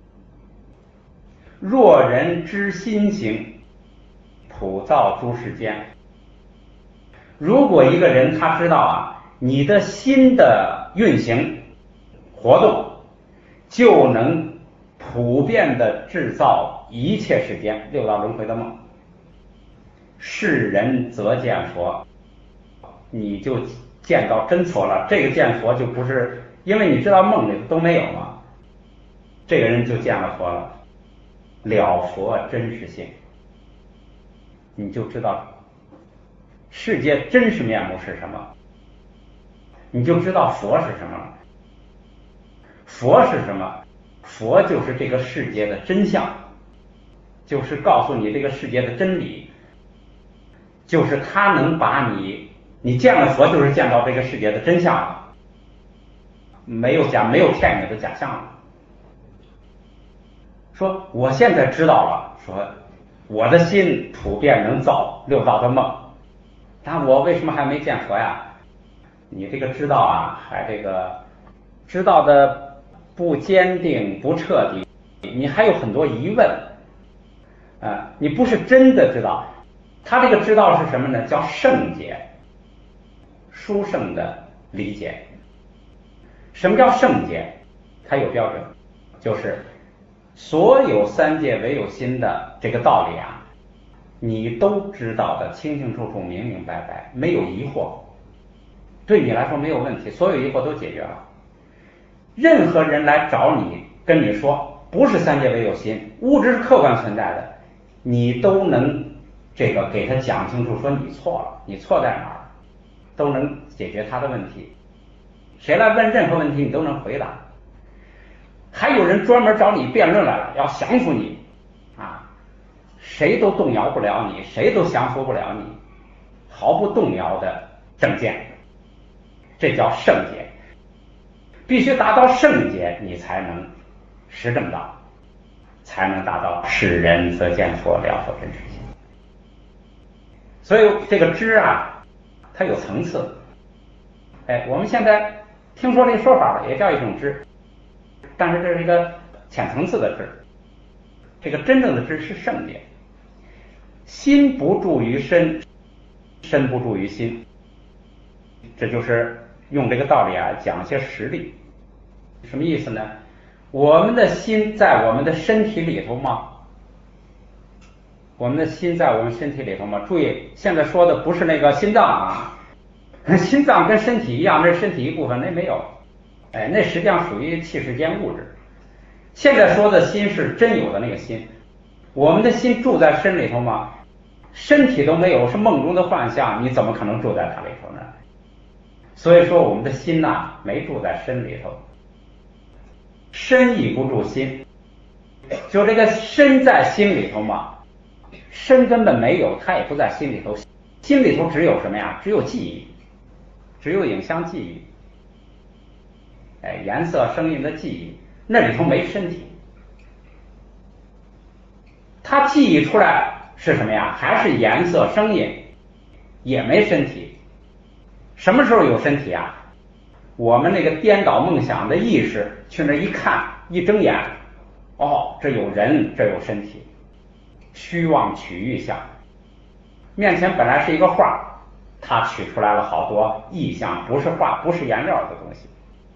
若人知心行，普造诸世间。如果一个人他知道啊，你的心的运行活动，就能普遍的制造一切世间六道轮回的梦。是人则见佛，你就见到真佛了。这个见佛就不是因为你知道梦里都没有嘛，这个人就见了佛了，了佛真实性，你就知道世界真实面目是什么，你就知道佛是什么了。佛是什么？佛就是这个世界的真相，就是告诉你这个世界的真理，就是他能把你见了佛，就是见到这个世界的真相了，没有骗你的假象了。说我现在知道了，说我的心普遍能造六道的梦，但我为什么还没见佛呀？你这个知道啊，还这个知道的不坚定不彻底，你还有很多疑问你不是真的知道。他这个知道是什么呢？叫圣解，殊胜的理解。什么叫圣解？它有标准，就是所有三界唯有心的这个道理啊，你都知道的清清楚楚、明明白白，没有疑惑，对你来说没有问题，所有疑惑都解决了。任何人来找你，跟你说不是三界唯有心，物质是客观存在的，你都能这个给他讲清楚，说你错了，你错在哪儿，都能解决他的问题。谁来问任何问题，你都能回答。还有人专门找你辩论来了，要降服你啊，谁都动摇不了你，谁都降服不了你，毫不动摇的正见，这叫圣解。必须达到圣解，你才能实证道，才能达到是人则见佛，了佛真实性。所以这个知啊，它有层次。我们现在听说这个说法了，也叫一种知，但是这是一个浅层次的知。这个真正的知是圣解。心不住于身，身不住于心，这就是用这个道理啊讲一些实例。什么意思呢？我们的心在我们的身体里头吗？我们的心在我们身体里头吗？注意，现在说的不是那个心脏啊，心脏跟身体一样，那是身体一部分，那没有，那实际上属于气世间物质。现在说的心是真有的那个心，我们的心住在身里头吗？身体都没有，是梦中的幻象，你怎么可能住在它里头呢？所以说我们的心呐，没住在身里头，身亦不住心，就这个身在心里头嘛，身根本没有，它也不在心里头，心里头只有什么呀？只有记忆，只有影像记忆，颜色声音的记忆，那里头没身体。它记忆出来是什么呀？还是颜色声音，也没身体。什么时候有身体啊？我们那个颠倒梦想的意识去那一看，一睁眼，这有人，这有身体，虚妄取欲相，面前本来是一个画，它取出来了好多意象，不是画，不是颜料的东西。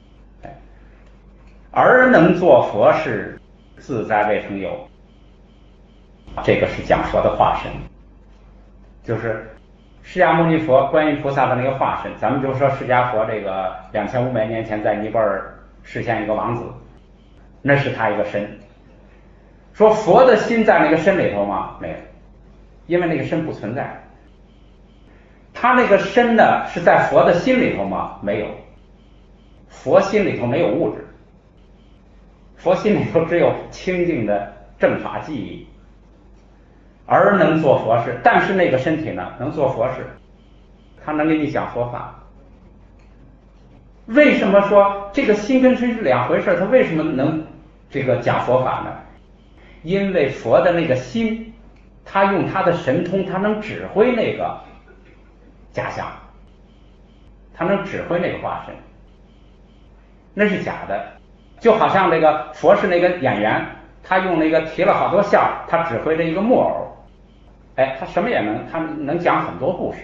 而能作佛事，自在未曾有。这个是讲佛的化身，就是释迦牟尼佛、观音菩萨的那个化身。咱们就说释迦佛这个2500年前在尼泊尔实现一个王子，那是他一个身。说佛的心在那个身里头吗？没有，因为那个身不存在。他那个身呢是在佛的心里头吗？没有，佛心里头没有物质，佛心里头只有清净的正法记忆。而能做佛事，但是那个身体呢，能做佛事，他能给你讲佛法。为什么说这个心跟身是两回事？他为什么能这个讲佛法呢？因为佛的那个心，他用他的神通，他能指挥那个假象，他能指挥那个化身，那是假的。就好像那个佛是那个演员，他用那个提了好多线，他指挥着一个木偶，哎，他什么也能，他能讲很多故事。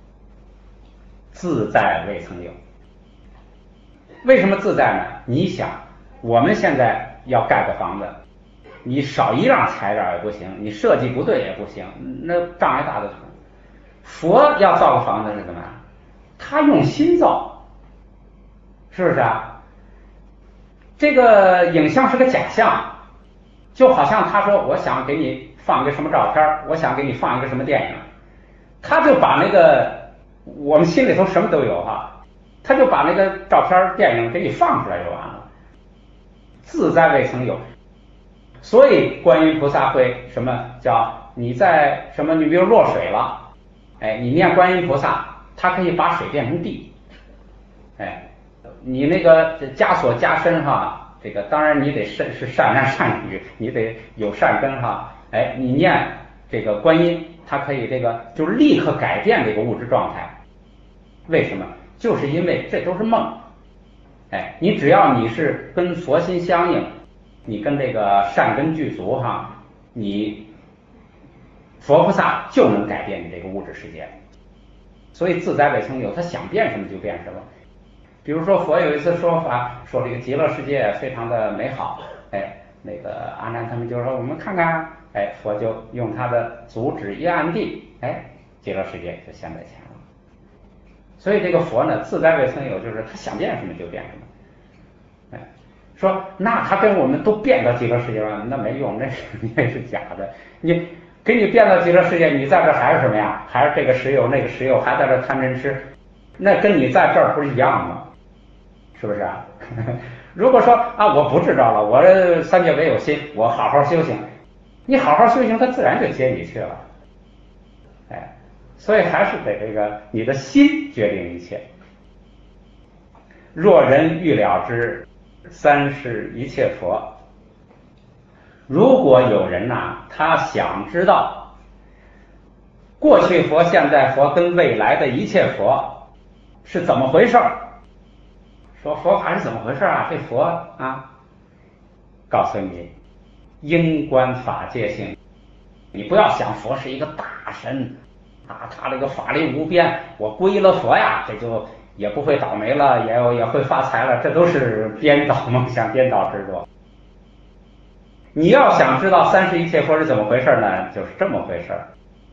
自在未曾有。为什么自在呢？你想，我们现在要盖个房子，你少一样材料也不行，你设计不对也不行，那障碍大的很。佛要造个房子是怎么样？他用心造，是不是啊？这个影像是个假象，就好像他说我想给你放一个什么照片，我想给你放一个什么电影，他就把那个我们心里头什么都有哈，他就把那个照片电影给你放出来就完了。自在未曾有，所以观音菩萨会什么叫你在什么，你比如落水了，哎，你念观音菩萨，他可以把水变成地，哎，你那个枷锁加深哈，这个当然你得是善男善女，你得有善根哈，哎，你念这个观音，它可以这个就立刻改变这个物质状态。为什么？就是因为这都是梦，哎，你只要你是跟佛心相应，你跟这个善根具足哈，你佛菩萨就能改变你这个物质世界。所以自在未曾有，他想变什么就变什么。比如说佛有一次说法，说这个极乐世界非常的美好，哎，那个阿难他们就说我们看看，哎，佛就用他的足指一按地，哎，极乐世界就现在前了。所以这个佛呢，自在未曾有，就是他想变什么就变什么。哎，说那他跟我们都变到极乐世界了，那没用，那是假的。你给你变到极乐世界，你在这还是什么呀？还是这个石油那个石油，还在这贪嗔痴，那跟你在这儿不是一样吗？是不是啊？如果说啊，我不执着了，我三界唯有心，我好好修行，你好好修行，他自然就接你去了。哎，所以还是得这个你的心决定一切。若人欲了之，三世一切佛。如果有人呐，他想知道过去佛、现在佛跟未来的一切佛是怎么回事，说佛法是怎么回事啊？这佛啊，告诉你，应观法界性。你不要想佛是一个大神啊，他这个法力无边，我皈了佛呀，这就也不会倒霉了，也会发财了，这都是颠倒梦想、颠倒执着。你要想知道三世一切佛是怎么回事呢？就是这么回事，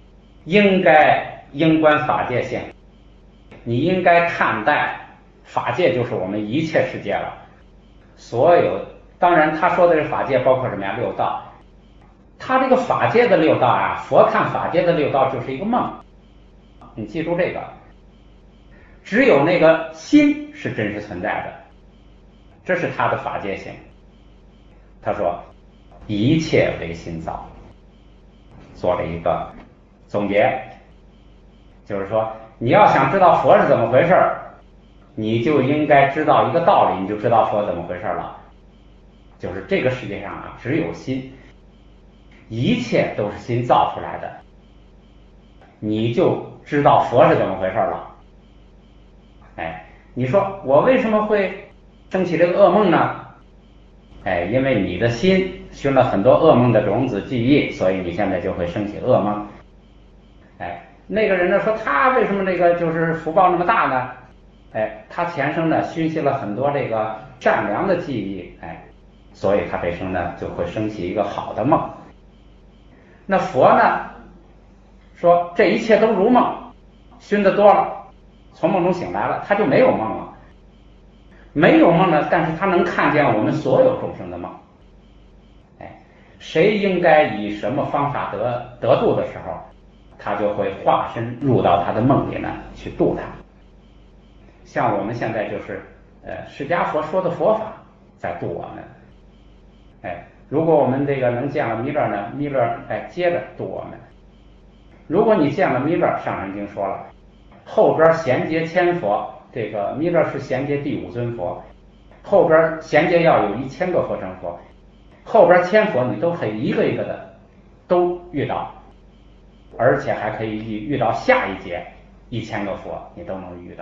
应观法界性。你应该看待法界就是我们一切世界了，所有，当然他说的是法界包括什么呀？六道。他这个法界的六道啊，佛看法界的六道就是一个梦，你记住这个，只有那个心是真实存在的，这是他的法界性。他说一切为心造，做了一个总结，就是说你要想知道佛是怎么回事，你就应该知道一个道理，你就知道佛怎么回事了，就是这个世界上啊，只有心，一切都是心造出来的，你就知道佛是怎么回事了。哎，你说我为什么会升起这个噩梦呢？哎，因为你的心熏了很多噩梦的种子记忆，所以你现在就会升起噩梦。哎，那个人呢说他为什么这个就是福报那么大呢？哎，他前生呢熏习了很多这个善良的记忆，哎，所以他这生呢就会升起一个好的梦。那佛呢说这一切都如梦，熏得多了，从梦中醒来了，他就没有梦了。没有梦呢，但是他能看见我们所有众生的梦。哎，谁应该以什么方法得度的时候，他就会化身入到他的梦里呢，去度他。像我们现在就是释迦佛说的佛法在度我们。哎，如果我们这个能见了弥勒呢，弥勒接着度我们。如果你见了弥勒，上人经说了，后边衔接千佛，这个弥勒是衔接第五尊佛，后边衔接要有1000个佛成佛， 后边千佛你都可以一个一个的都遇到，而且还可以遇到下一节1000个佛你都能遇到。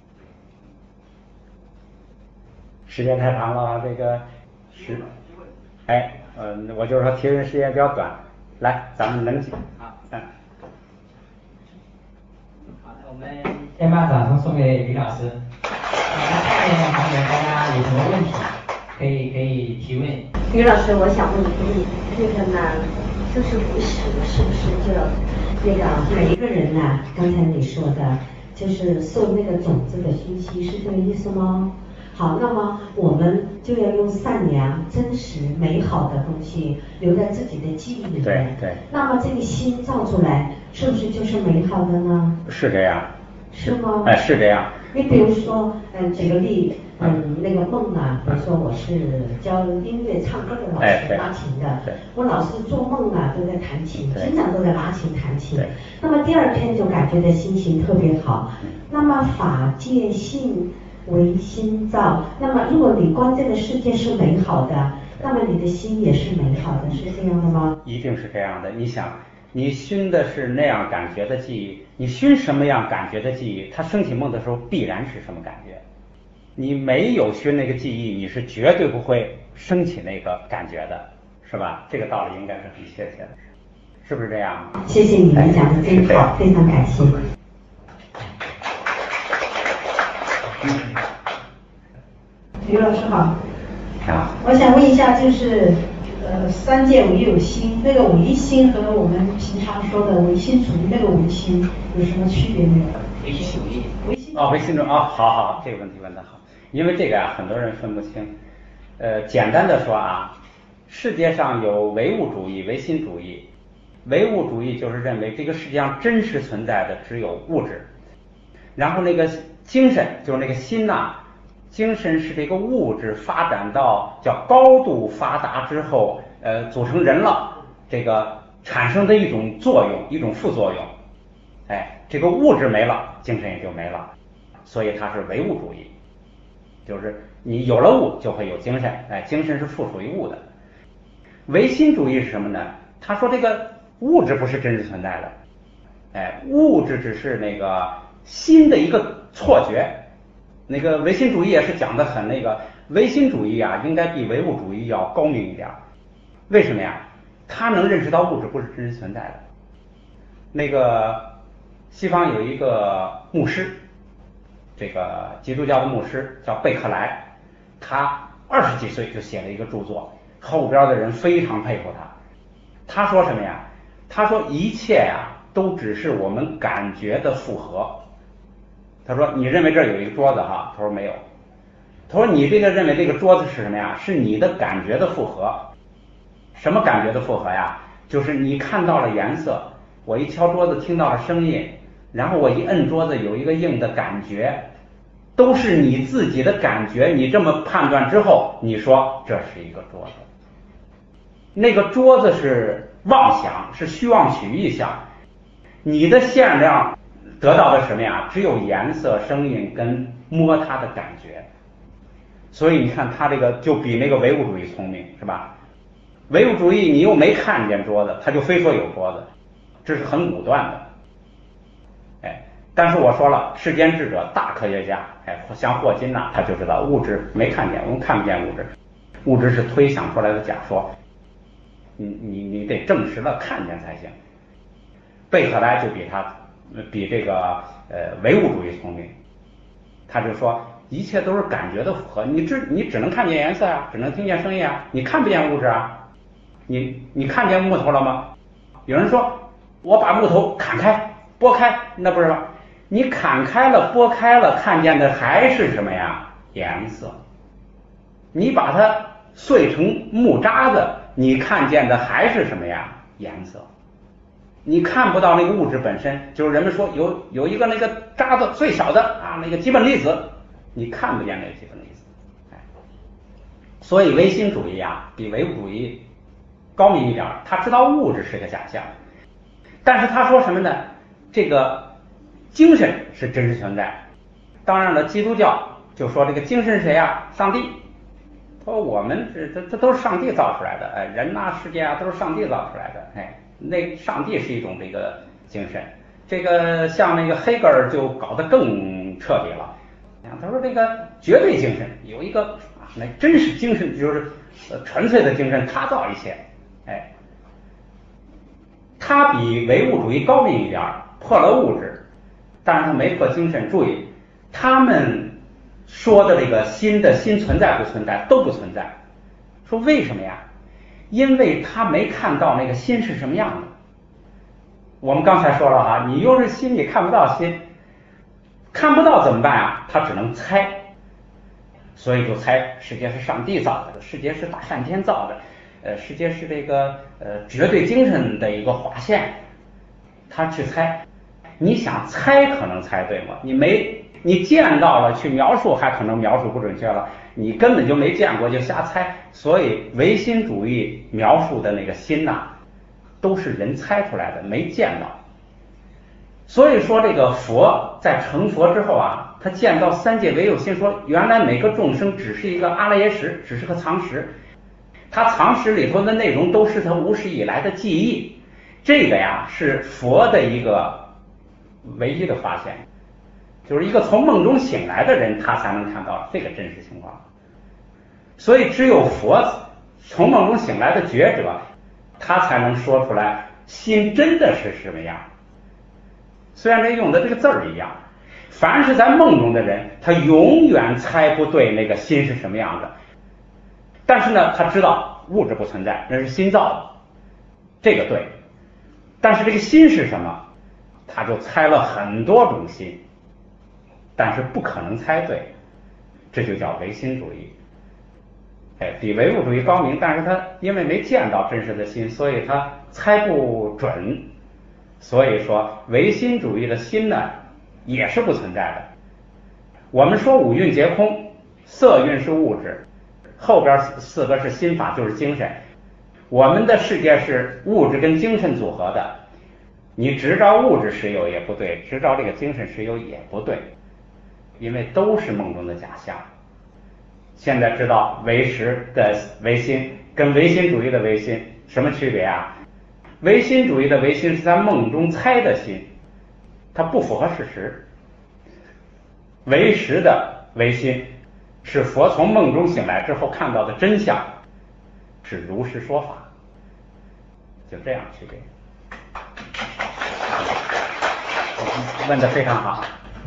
时间太长了，这个是，我就是说提问时间比较短，来，咱们能记。 好，好的，我们先把掌声送给李老师。那下面还有大家有什么问题，可以提问。 李老师，我想问你，这个呢，就是不是不是就那个每一个人呢？刚才你说的，就是受那个种子的熏习，是这个意思吗？好，那么我们就要用善良、真实、美好的东西留在自己的记忆里面。 对。 那么这个心造出来，是不是就是美好的呢？ 是这样。 是吗？ 是这样。 你比如说，举个例，那个梦啊，比如说我是教音乐唱歌的老师，拉琴的，我老是做梦啊都在弹琴，经常都在拉琴弹琴。那么第二天就感觉到心情特别好。那么法界性为心造，那么如果你观这个世界是美好的，那么你的心也是美好的，是这样的吗？ 一定是这样的。你想，你熏的是那样感觉的记忆，你熏什么样感觉的记忆，它升起梦的时候必然是什么感觉。你没有熏那个记忆，你是绝对不会升起那个感觉的，是吧？这个道理应该是很确切的，是不是这样？ 谢谢你们讲的真好，非常感谢。 李老师好。 好。 我想问一下，就是三界唯有心，那个唯心和我们平常说的唯心主义那个唯心有什么区别没有？ 唯心主义。 唯心主义好，这个问题问得好，因为这个很多人分不清。简单的说世界上有唯物主义、唯心主义。唯物主义就是认为这个世界上真实存在的只有物质，然后那个精神就是那个心精神是这个物质发展到叫高度发达之后，组成人了，这个产生的一种作用，一种副作用。这个物质没了，精神也就没了，所以它是唯物主义，就是你有了物就会有精神，精神是附属于物的。唯心主义是什么呢？他说这个物质不是真实存在的，物质只是那个心的一个错觉。那个唯心主义也是讲的很唯心主义应该比唯物主义要高明一点。为什么呀？他能认识到物质不是真实存在的。那个西方有一个牧师，这个基督教的牧师叫贝克莱，他20几岁就写了一个著作，后边的人非常佩服他。他说什么呀？他说一切都只是我们感觉的复合。他说你认为这儿有一个桌子他说没有。他说你认为这个桌子是什么呀？是你的感觉的复合。什么感觉的复合呀？就是你看到了颜色，我一敲桌子听到了声音，然后我一摁桌子有一个硬的感觉，都是你自己的感觉，你这么判断之后，你说这是一个桌子。那个桌子是妄想，是虚妄取意象，你的限量得到的什么呀？只有颜色、声音跟摸它的感觉。所以你看他这个就比那个唯物主义聪明，是吧？唯物主义你又没看见桌子，他就非说有桌子，这是很武断的。但是我说了，世间智者大科学家，像霍金他就知道物质没看见，我们看不见物质，物质是推想出来的假说，你得证实了看见才行。贝克莱就比这个唯物主义聪明，他就说一切都是感觉的符合，你只能看见颜色只能听见声音你看不见物质你看见木头了吗？有人说我把木头砍开剥开，那不是吧？你砍开了剥开了，看见的还是什么呀？颜色。你把它碎成木渣子，你看见的还是什么呀？颜色。你看不到那个物质本身，就是人们说有一个那个渣子最小的那个基本粒子，你看不见那个基本粒子。所以唯心主义比唯物主义高明一点，他知道物质是个假象，但是他说什么呢？这个精神是真实存在。当然了，基督教就说这个精神是谁上帝。 他说我们这都是上帝造出来的，人呐、世界啊都是上帝造出来的，那上帝是一种这个精神。这个像那个黑格尔就搞得更彻底了，他说这个绝对精神有一个那真实精神就是纯粹的精神，他造一切，他比唯物主义高明一点，破了物质，但是他没破精神。注意，他们说的这个心存在不存在都不存在。说为什么呀？因为他没看到那个心是什么样的。我们刚才说了哈，你用是心，你看不到心，看不到怎么办啊？他只能猜，所以就猜世界是上帝造的，世界是大梵天造的，世界是这个绝对精神的一个划线，他去猜。你想猜可能猜对吗？你见到了去描述还可能描述不准确了，你根本就没见过就瞎猜。所以唯心主义描述的那个心呐，都是人猜出来的，没见到。所以说这个佛在成佛之后啊，他见到三界唯有心，说原来每个众生只是一个阿赖耶识，只是个藏识，他藏识里头的内容都是他无始以来的记忆。这个呀是佛的一个唯一的发现，就是一个从梦中醒来的人，他才能看到这个真实情况。所以只有佛从梦中醒来的觉者，他才能说出来心真的是什么样。虽然这用的这个字儿一样，凡是在梦中的人，他永远猜不对那个心是什么样的。但是呢，他知道物质不存在，那是心造的，这个对。但是这个心是什么，他就猜了很多种心，但是不可能猜对，这就叫唯心主义。比唯物主义高明，但是他因为没见到真实的心，所以他猜不准。所以说唯心主义的心呢也是不存在的。我们说五蕴皆空，色蕴是物质，后边四个是心法，就是精神。我们的世界是物质跟精神组合的，你执照物质实有也不对，执照这个精神实有也不对，因为都是梦中的假象。现在知道唯识的唯心跟唯心主义的唯心什么区别啊？唯心主义的唯心是在梦中猜的心，它不符合事实。唯识的唯心是佛从梦中醒来之后看到的真相，是如实说法，就这样区别。问得非常好。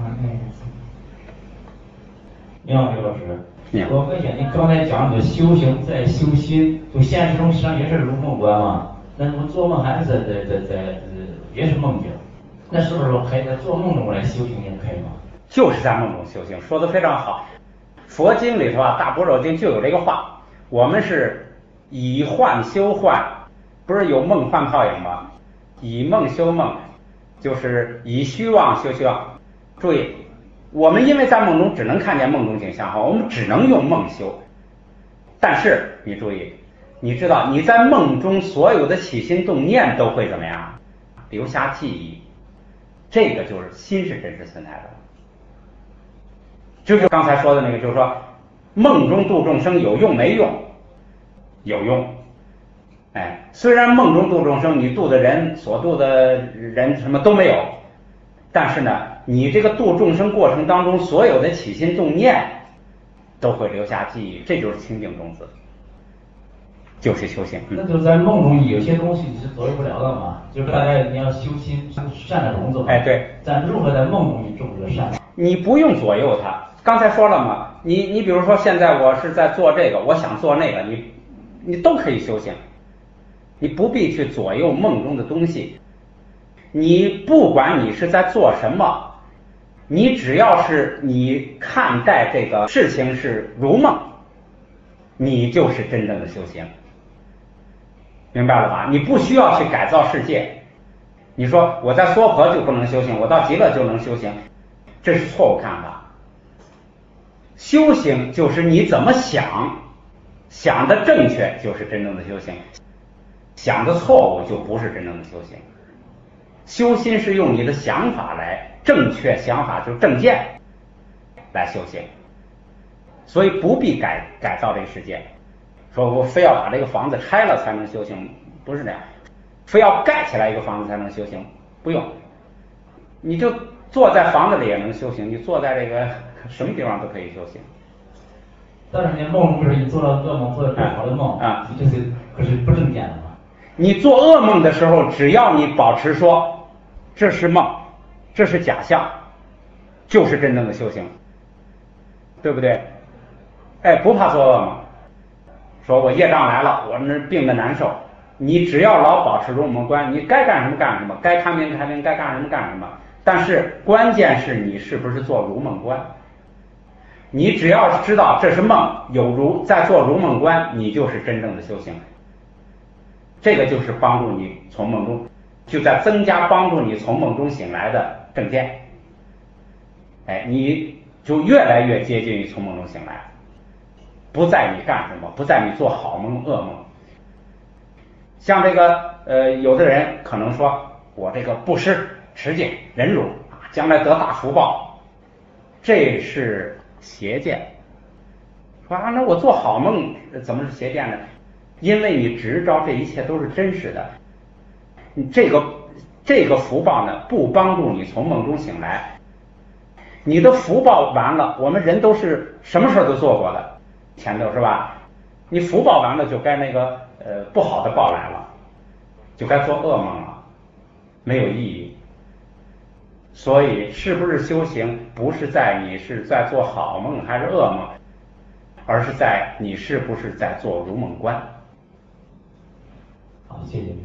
你好，刘老师。我问一下，你刚才讲的修行在修心，就现实中实际上也是如梦观嘛？那我做梦还是也是梦境，那是不是说可以在做梦中来修行也可以吗？ 就是在梦中修行，说得非常好。佛经里头啊，《大般若经》就有这个话，我们是以幻修幻，不是有梦幻泡影吗？以梦修梦，就是以虚妄修虚妄。注意，我们因为在梦中只能看见梦中景象，我们只能用梦修。但是你注意，你知道你在梦中所有的起心动念都会怎么样？留下记忆，这个就是心是真实存在的。就是刚才说的那个，就是说梦中度众生有用没用？有用。虽然梦中度众生，你度的人所度的人什么都没有，但是呢，你这个度众生过程当中所有的起心动念都会留下记忆，这就是清净种子，就是修行。 那就在梦中有些东西你是左右不了的嘛，就是大概你要修心善的种子嘛。 对。 咱如何在梦中去种这个善？ 你不用左右它。刚才说了嘛，你比如说现在我是在做这个，我想做那个，你都可以修行，你不必去左右梦中的东西。你不管你是在做什么，你只要是你看待这个事情是如梦，你就是真正的修行，明白了吧？你不需要去改造世界。你说我在娑婆就不能修行，我到极乐就能修行，这是错误看法。修行就是你怎么想，想的正确就是真正的修行，想的错误就不是真正的修行。修心是用你的想法来，正确想法就是正见来修行。 所以不必改造这个世界。说我非要把这个房子拆了才能修行，不是这样。非要盖起来一个房子才能修行，不用。你就坐在房子里也能修行，你坐在这个什么地方都可以修行。 但是你梦中不是你做了噩梦，做了不好的梦啊，你这是可是不正见的吗？ 你做噩梦的时候，只要你保持说这是梦，这是假象，就是真正的修行，对不对？哎，不怕做噩梦。说我业障来了，我那病的难受，你只要老保持如梦观，你该干什么干什么，该看病看病，该干什么干什么。但是关键是你是不是做如梦观？你只要知道这是梦，在做如梦观，你就是真正的修行。这个就是帮助你从梦中，就在增加帮助你从梦中醒来的正见。哎，你就越来越接近于从梦中醒来。不在你干什么，不在你做好梦噩梦。像这个有的人可能说我这个布施持戒忍辱将来得大福报，这是邪见。说那我做好梦怎么是邪见呢？因为你只知道这一切都是真实的，这个福报呢不帮助你从梦中醒来。你的福报完了，我们人都是什么事都做过的，前头是吧？你福报完了就该那个不好的报来了，就该做噩梦了，没有意义。所以是不是修行不是在你是在做好梦还是噩梦，而是在你是不是在做如梦观。 好，谢谢您。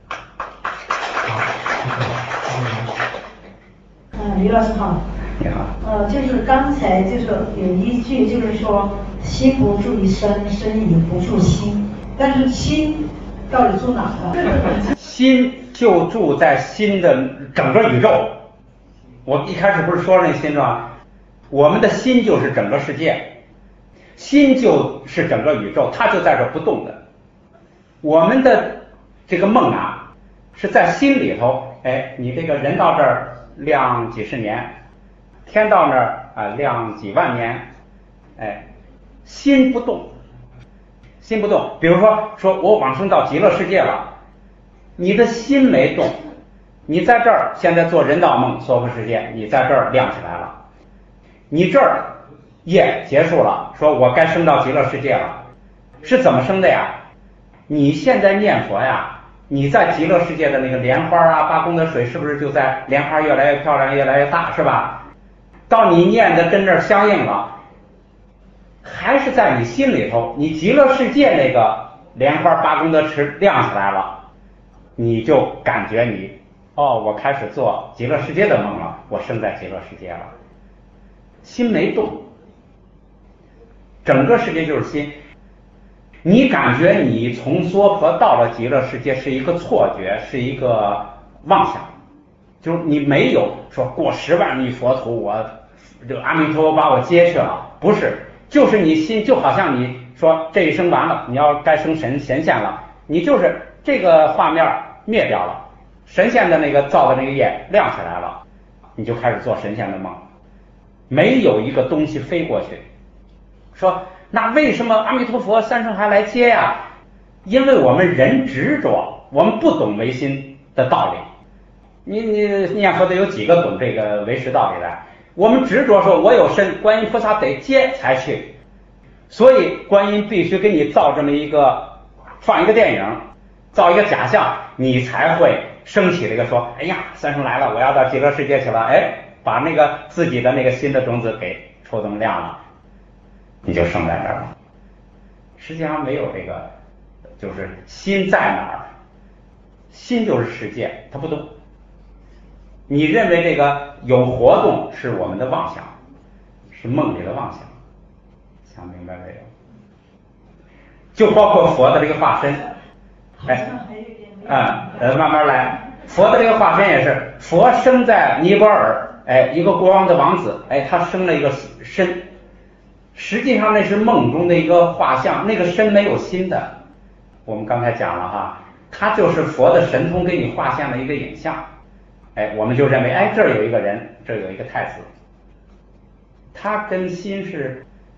李老师好。 你好。 就是刚才就是有一句就是说心不住身，身也不住心，但是心到底住哪呢？ 心就住在心的整个宇宙。我一开始不是说了那心吗？我们的心就是整个世界，心就是整个宇宙，它就在这不动的。我们的这个梦啊，是在心里头。哎，你这个人到这儿亮几十年，天到那儿亮几万年，哎，心不动，心不动。比如说我往生到极乐世界了，你的心没动，你在这儿现在做人道梦娑婆世界，你在这儿亮起来了，你这儿业结束了，说我该升到极乐世界了，是怎么升的呀？你现在念佛呀，你在极乐世界的那个莲花啊，八功德水是不是就在莲花越来越漂亮越来越大，是吧？到你念的跟这儿相应了，还是在你心里头，你极乐世界那个莲花八功德池亮起来了，你就感觉我开始做极乐世界的梦了，我生在极乐世界了。心没动，整个世界就是心。你感觉你从娑婆到了极乐世界是一个错觉，是一个妄想，就是你没有说过10万亿佛土，我这个阿弥陀佛把我接去了，不是，就是你心就好像你说这一生完了，你要该升神仙了，你就是这个画面灭掉了，神仙的那个造的那个业亮起来了，你就开始做神仙的梦，没有一个东西飞过去。说那为什么阿弥陀佛三圣还来接呀？因为我们人执着，我们不懂唯心的道理。你念佛得有几个懂这个唯识道理的？我们执着说我有身，观音菩萨得接才去，所以观音必须给你造这么放一个电影，造一个假象，你才会升起这个说，哎呀，三圣来了，我要到极乐世界去了，哎，把那个自己的那个心的种子给抽动亮了，你就生在这儿了。实际上没有这个，就是心在哪儿，心就是世界，它不动。你认为这个有活动是我们的妄想，是梦里的妄想，想明白没有？就包括佛的这个化身，慢慢来。佛的这个化身也是，佛生在尼泊尔，一个国王的王子，他生了一个身，实际上那是梦中的一个画像，那个身没有心的。我们刚才讲了哈，它就是佛的神通给你画像的一个影像。我们就认为，这儿有一个人，这儿有一个太子，他跟心是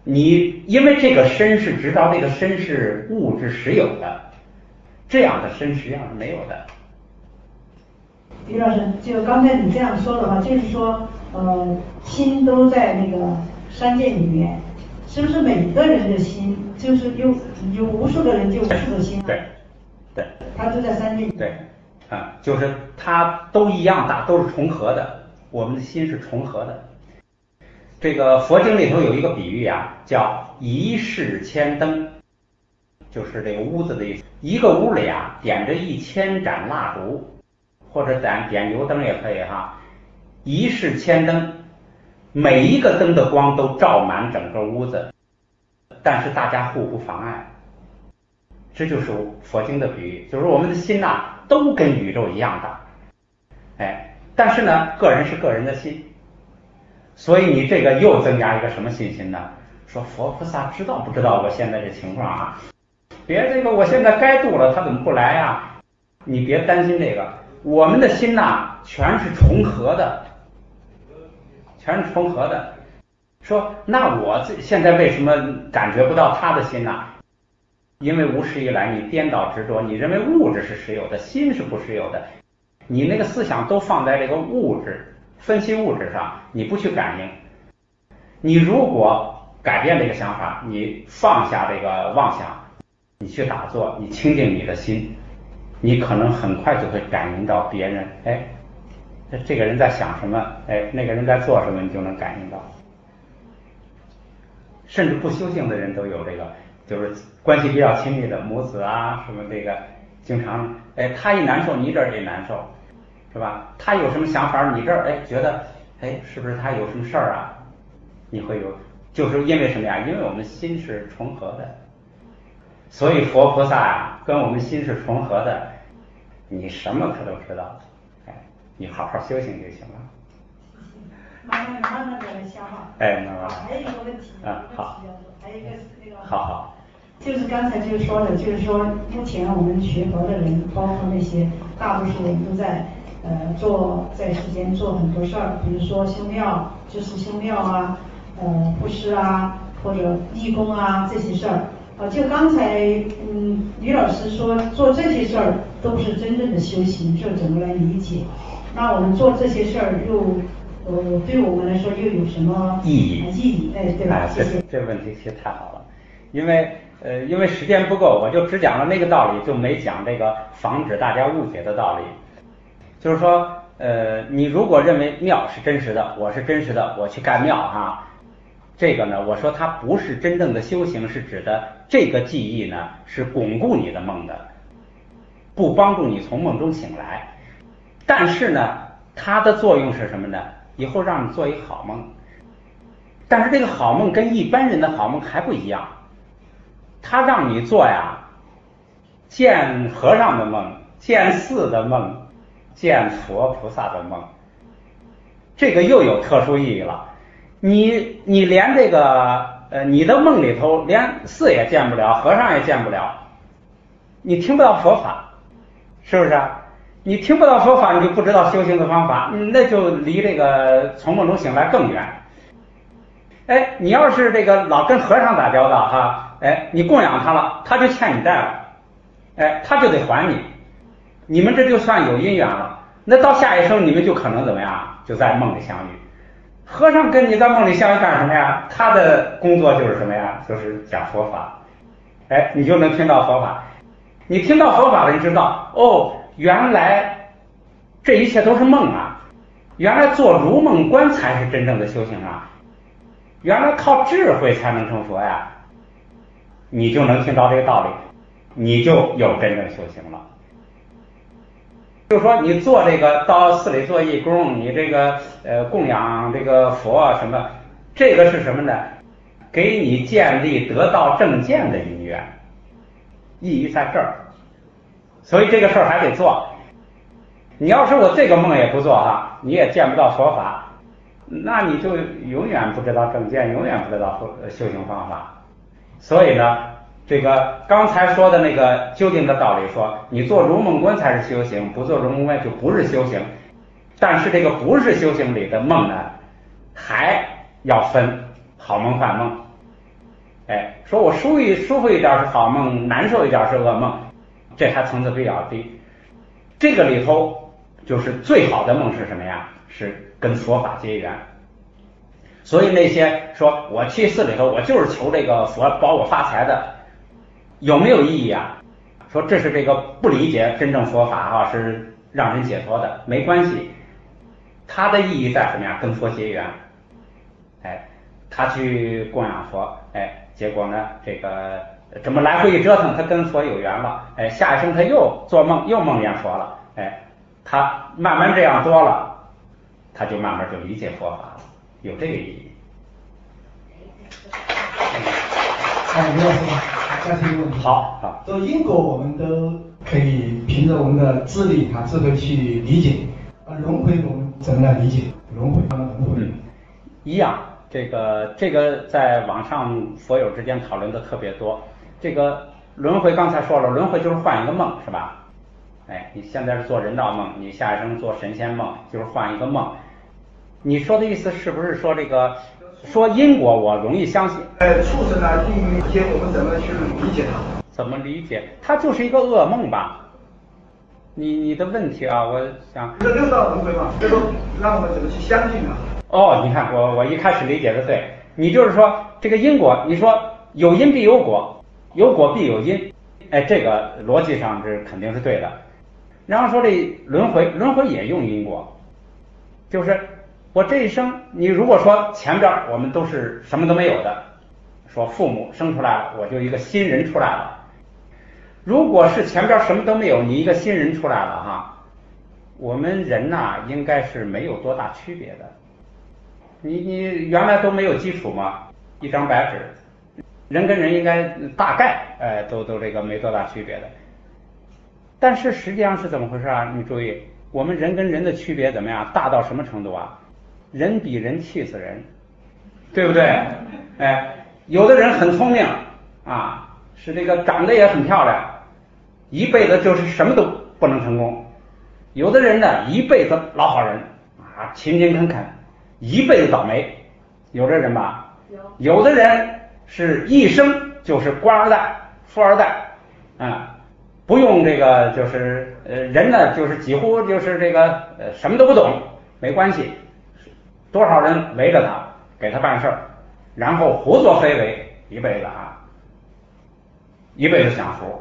你因为这个身是知道这个身是物质实有的，这样的身实际上是没有的。 于老师，就刚才你这样说的话，就是说，心都在那个三界里面，是不是每个人的心，就是有无数个人就无数个心啊？ 对，对， 他都在三界里面。 对，就是它都一样大，都是重合的，我们的心是重合的。这个佛经里头有一个比喻啊，叫一室千灯，就是这个屋子的意思。一个屋里啊，点着1000盏蜡烛。或者点油灯也可以哈，一室千灯，每一个灯的光都照满整个屋子，但是大家互不妨碍。这就是佛经的比喻，就是我们的心呐，都跟宇宙一样大，但是呢，个人是个人的心，所以你这个又增加一个什么信心呢？说佛菩萨知道不知道我现在这情况啊？别这个我现在该度了，他怎么不来啊？你别担心这个。我们的心呐，全是重合的，全是重合的。说那我现在为什么感觉不到他的心呢？因为无始以来你颠倒执着，你认为物质是实有的，心是不实有的，你那个思想都放在这个物质分析物质上，你不去感应。你如果改变这个想法，你放下这个妄想，你去打坐，你清净你的心，你可能很快就会感应到别人，这个人在想什么，那个人在做什么，你就能感应到。甚至不修行的人都有这个，就是关系比较亲密的母子啊，什么这个，经常，他一难受，你这儿也难受，是吧？他有什么想法，你这儿，觉得，是不是他有什么事儿啊？你会有，就是因为什么呀？因为我们心是重合的。所以佛菩萨啊，跟我们心是重合的，你什么他都知道，你好好修行就行了。 慢慢的来消化。 慢慢。 还有一个问题， 好。 还有一个是那个。 好。 就是刚才就说的，就是说目前我们学佛的人，包括那些大多数人都在在世间做很多事儿，比如说修庙，就是修庙啊，布施啊，或者义工啊这些事儿。就刚才吕老师说做这些事儿都不是真正的修行，这怎么来理解？那我们做这些事儿又对我们来说又有什么意义？对吧？谢谢。 这个问题其实太好了，因为时间不够，我就只讲了那个道理，就没讲这个防止大家误解的道理。就是说，你如果认为庙是真实的，我是真实的，我去干庙哈。这个呢，我说它不是真正的修行，是指的这个记忆呢是巩固你的梦的，不帮助你从梦中醒来。但是呢，它的作用是什么呢？以后让你做一好梦。但是这个好梦跟一般人的好梦还不一样，它让你做呀，见和尚的梦，见寺的梦，见佛菩萨的梦，这个又有特殊意义了。你连这个你的梦里头连寺也见不了，和尚也见不了，你听不到佛法，是不是啊？你听不到佛法，你就不知道修行的方法，那就离这个从梦中醒来更远。你要是这个老跟和尚打交道哈，你供养他了，他就欠你债了，他就得还你，你们这就算有姻缘了。那到下一生你们就可能怎么样？就在梦里相遇。和尚跟你在梦里相遇干什么呀？他的工作就是什么呀？就是讲佛法，你就能听到佛法。你听到佛法了，你知道原来这一切都是梦啊，原来做如梦观才是真正的修行啊，原来靠智慧才能成佛呀，你就能听到这个道理，你就有真正修行了。就是说你做这个到寺里做义工，你这个供养这个佛什么，这个是什么呢？给你建立得到正见的因缘，意义在这儿。所以这个事儿还得做。你要是我这个梦也不做哈，你也见不到佛法，那你就永远不知道正见，永远不知道修行方法。所以呢，这个刚才说的那个究竟的道理说，你做如梦观才是修行，不做如梦观就不是修行。但是这个不是修行里的梦呢，还要分好梦坏梦。 说我舒服一点是好梦，难受一点是噩梦，这还层次比较低。这个里头就是最好的梦是什么呀？是跟佛法结缘。所以那些说我去寺里头我就是求这个佛保我发财的，有没有意义啊？说这是这个不理解真正佛法啊，是让人解脱的，没关系。它的意义在什么呀？跟佛结缘。他去供养佛，结果呢，这个这么来回一折腾，他跟佛有缘了，下一生他又做梦，又梦见佛了，他慢慢这样多了，他就慢慢就理解佛法了，有这个意义。 刘老师，再提一个问题。 好。 这因果我们都可以凭着我们的智力智慧去理解，轮回我们怎么来理解？轮回。 一样。这个在网上佛友之间讨论的特别多。这个轮回刚才说了，轮回就是换一个梦，是吧？你现在是做人道梦，你下一生做神仙梦，就是换一个梦。你说的意思是不是说这个说因果我容易相信？ 畜生啊、地狱这些我们怎么去理解它？ 怎么理解？它就是一个噩梦吧？你的问题啊，我想。 这六道轮回嘛，这个让我们怎么去相信啊？ 你看我一开始理解的对，你就是说这个因果，你说有因必有果，有果必有因，这个逻辑上是肯定是对的。然后说这轮回也用因果，就是我这一生，你如果说前边我们都是什么都没有的，说父母生出来了，我就一个新人出来了。如果是前边什么都没有，你一个新人出来了哈，我们人呐应该是没有多大区别的。你原来都没有基础嘛，一张白纸，人跟人应该大概都这个没多大区别的。但是实际上是怎么回事啊？你注意，我们人跟人的区别怎么样？大到什么程度啊？人比人气死人，对不对？有的人很聪明啊，是这个长得也很漂亮，一辈子就是什么都不能成功。有的人呢，一辈子老好人啊，勤勤恳恳，一辈子倒霉。有这人吧？有的人是一生就是官二代、富二代，不用这个就是人呢就是几乎就是这个什么都不懂，没关系，多少人围着他给他办事儿，然后胡作非为一辈子一辈子享福。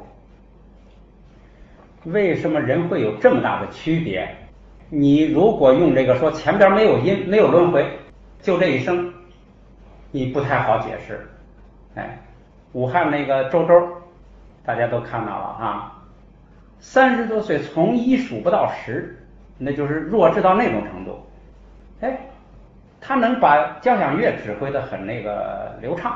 为什么人会有这么大的区别？你如果用这个说前边没有因没有轮回，就这一生，你不太好解释。武汉那个周周大家都看到了啊，30多岁从1数不到10，那就是弱智到那种程度。他能把交响乐指挥得很那个流畅。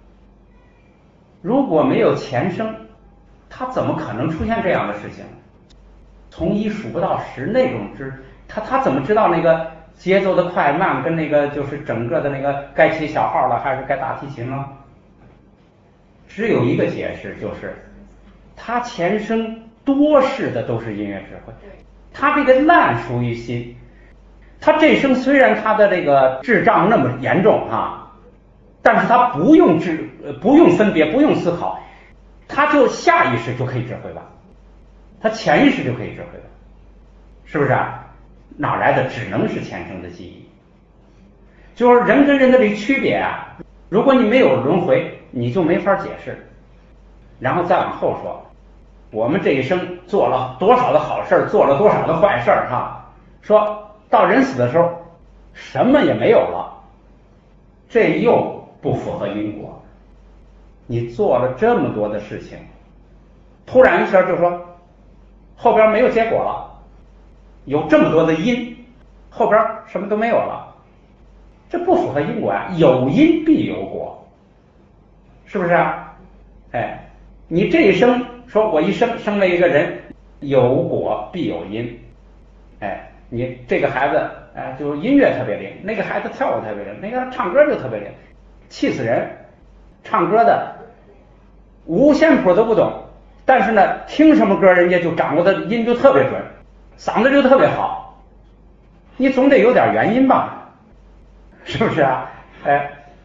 如果没有前生，他怎么可能出现这样的事情？从1数不到10那种他怎么知道那个节奏的快慢跟那个就是整个的那个该起小号了还是该大提琴了？只有一个解释，就是他前生多世的都是音乐指挥，他这个烂熟于心。他这生虽然他的这个智障那么严重但是他不用分别，不用思考，他就下意识就可以指挥了，他潜意识就可以指挥了，是不是啊？哪来的？只能是前生的记忆。就是人跟人的这个区别啊，如果你没有轮回，你就没法解释。然后再往后说，我们这一生做了多少的好事，做了多少的坏事说到人死的时候什么也没有了，这又不符合因果。你做了这么多的事情，突然一下就说后边没有结果了，有这么多的因，后边什么都没有了，这不符合因果啊！有因必有果，是不是啊？你这一生说我一生生了一个人，有果必有因。你这个孩子就音乐特别灵，那个孩子跳舞特别灵，那个唱歌就特别灵，气死人。唱歌的五线谱都不懂，但是呢听什么歌人家就掌握的音就特别准，嗓子就特别好。你总得有点原因吧，是不是啊？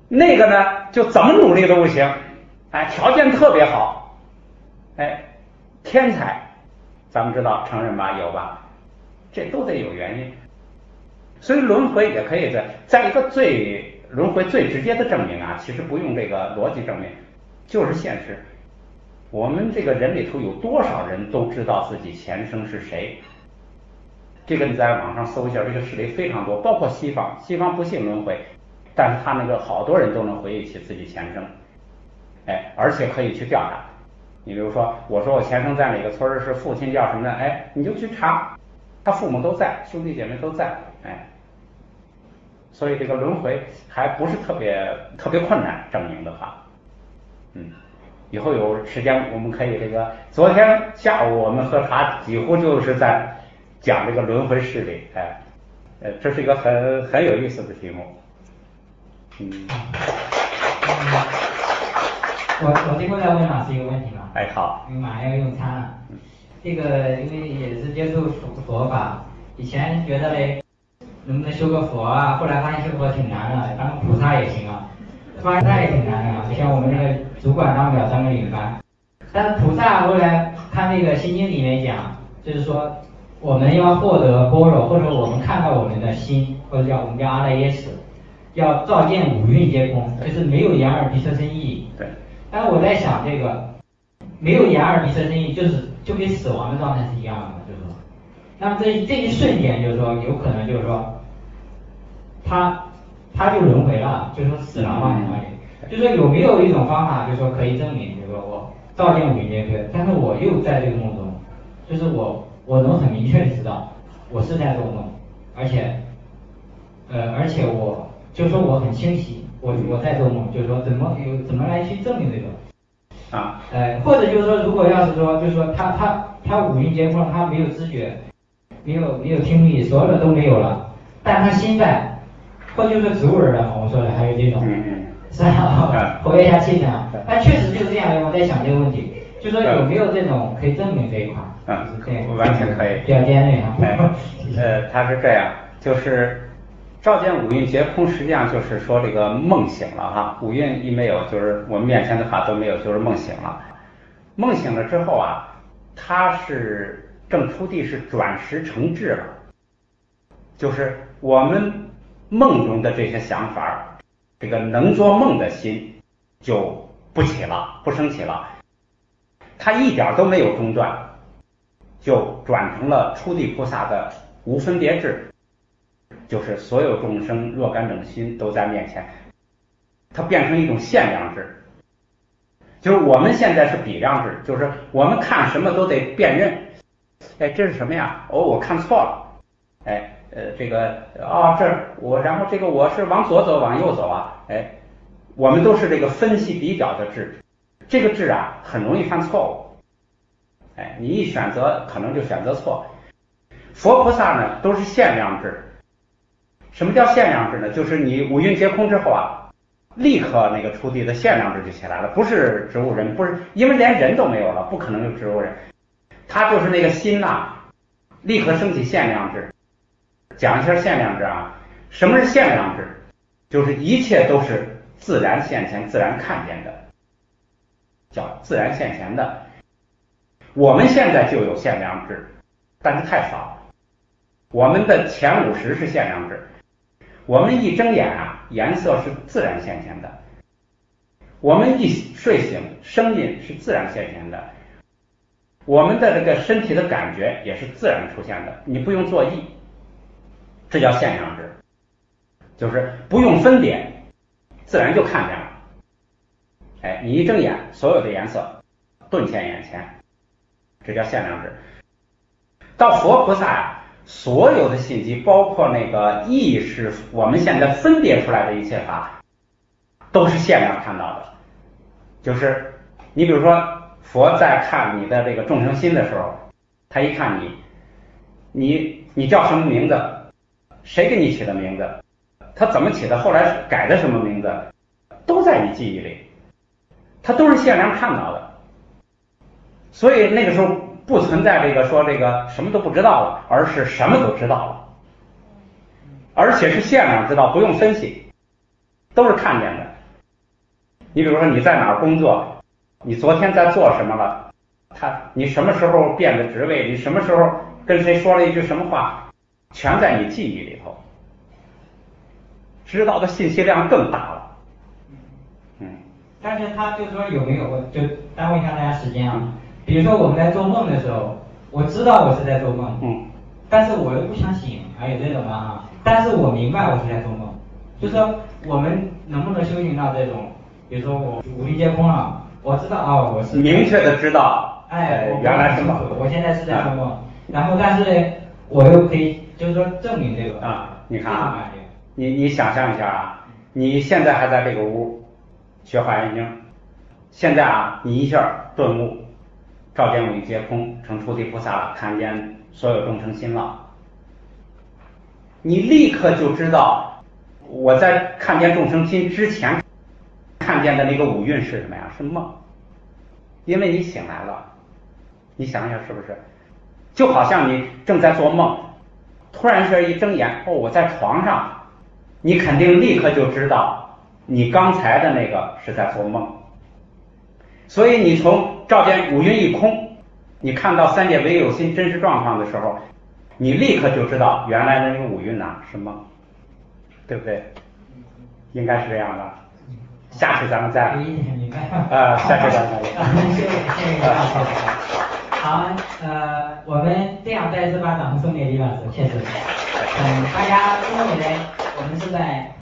那个呢就怎么努力都不行，哎，条件特别好，哎，天才，咱们知道承认吧，有吧？这都得有原因。所以轮回也可以在一个轮回最直接的证明啊，其实不用这个逻辑证明，就是现实。我们这个人里头有多少人都知道自己前生是谁？这个你在网上搜一下，这个事例非常多，包括西方不信轮回，但是他那个好多人都能回忆起自己前生，哎，而且可以去调查。你比如说，我说我前生在哪个村是父亲叫什么的，哎，你就去查，他父母都在，兄弟姐妹都在，哎，所以这个轮回还不是特别困难证明的话，以后有时间我们可以这个，昨天下午我们喝茶几乎就是在讲这个轮回事例，哎，这是一个很有意思的题目。 我最后再问老师一个问题嘛。 哎，好。 因为马上要用餐了。这个因为也是接触佛法，以前觉得嘞，能不能修个佛啊？后来发现修佛挺难的，当个菩萨也行啊。发现那也挺难的啊，就像我们那个主管当不了3个领班。但是菩萨后来看那个心经里面讲，就是说我们要获得般若，或者我们看到我们的心，或者我们叫阿赖耶识，要照见五蕴皆空，就是没有眼耳鼻舌身意。 对。 但是我在想，这个没有眼耳鼻舌身意，就跟死亡的状态是一样的，就是说，那么这一瞬间，就是说有可能就是说，他就轮回了，就是说死了嘛，就是说有没有一种方法，就是说可以证明，就是说我照见五蕴皆空，但是我又在这个梦中，就是我能很明确的知道我是在做梦，而且我就是说我很清晰，我在做梦，就是说怎么来去证明这个啊？ 或者就是说，如果要是说，就是说他五蕴皆空，他没有知觉，没有听力，所有的都没有了，但他心在，或者就是植物人嘛，我说的还有这种，是吧？活跃一下气场，但确实就是这样，我在想这个问题，就说有没有这种可以证明这一块？ 完全可以。 比较尖锐啊。 他是这样，就是照见五蕴皆空，实际上就是说这个梦醒了哈，五蕴一没有，就是我们面前的法都没有，就是梦醒了。梦醒了之后啊，他是正出地，是转识成智了，就是我们梦中的这些想法，这个能做梦的心就不起了，不升起了，他一点都没有中断，就转成了初地菩萨的无分别智，就是所有众生若干种心都在面前，它变成一种限量智，就是我们现在是比量智，就是我们看什么都得辨认，哎，这是什么呀？哦，我看错了，哎，这个然后这个我是往左走往右走啊，哎，我们都是这个分析比较的智，这个智啊很容易犯错误，哎，你一选择可能就选择错。佛菩萨呢都是限量智。什么叫限量智呢？就是你五蕴皆空之后啊，立刻那个出地的限量智就起来了，不是植物人，不是，因为连人都没有了，不可能有植物人，他就是那个心呐，立刻升起限量智。讲一下限量智啊，什么是限量智？就是一切都是自然现前、自然看见的，叫自然现前的。我们现在就有限量智，但是太少。我们的前50是限量智，我们一睁眼啊，颜色是自然现前的；我们一睡醒，声音是自然现前的；我们的这个身体的感觉也是自然出现的，你不用做意，这叫限量智，就是不用分点，自然就看见了。哎，你一睁眼，所有的颜色顿现眼前，这叫限量智。到佛菩萨啊，所有的信息，包括那个意识，我们现在分别出来的一切法，都是限量看到的。就是你比如说，佛在看你的这个众生心的时候，他一看你叫什么名字，谁给你起的名字，他怎么起的，后来改的什么名字，都在你记忆里，他都是限量看到的。所以那个时候不存在这个说这个什么都不知道了，而是什么都知道了，而且是限量知道，不用分析，都是看见的。 你比如说你在哪儿工作，你昨天在做什么了，你什么时候变的职位，你什么时候跟谁说了一句什么话，全在你记忆里头，知道的信息量更大了。 但是他就说有没有，我就耽误一下大家时间啊。比如说我们在做梦的时候，我知道我是在做梦，但是我又不想醒，还有这种啊。但是我明白我是在做梦，就说我们能不能修行到这种，比如说我五力皆空了，我知道哦，我是明确的知道，原来是梦， 我现在是在做梦，然后但是我又可以就是说证明这个你看啊，你想象一下啊，你现在还在这个屋学华严经，现在啊你一下顿悟，照见五力皆空，成菩提菩萨了，看见所有众生心了，你立刻就知道我在看见众生心之前看见的那个五蕴是什么呀？是梦，因为你醒来了。你想想是不是？就好像你正在做梦，突然间一睁眼，我在床上，你肯定立刻就知道你刚才的那个是在做梦。所以你从照见五蕴一空，你看到三界唯有心真实状况的时候，你立刻就知道原来的那个五蕴是梦，对不对？应该是这样的。下次咱们再下次咱们再谢谢大师。好，我们这样再次把掌声送给李老师，谢谢。大家因为呢，我们是在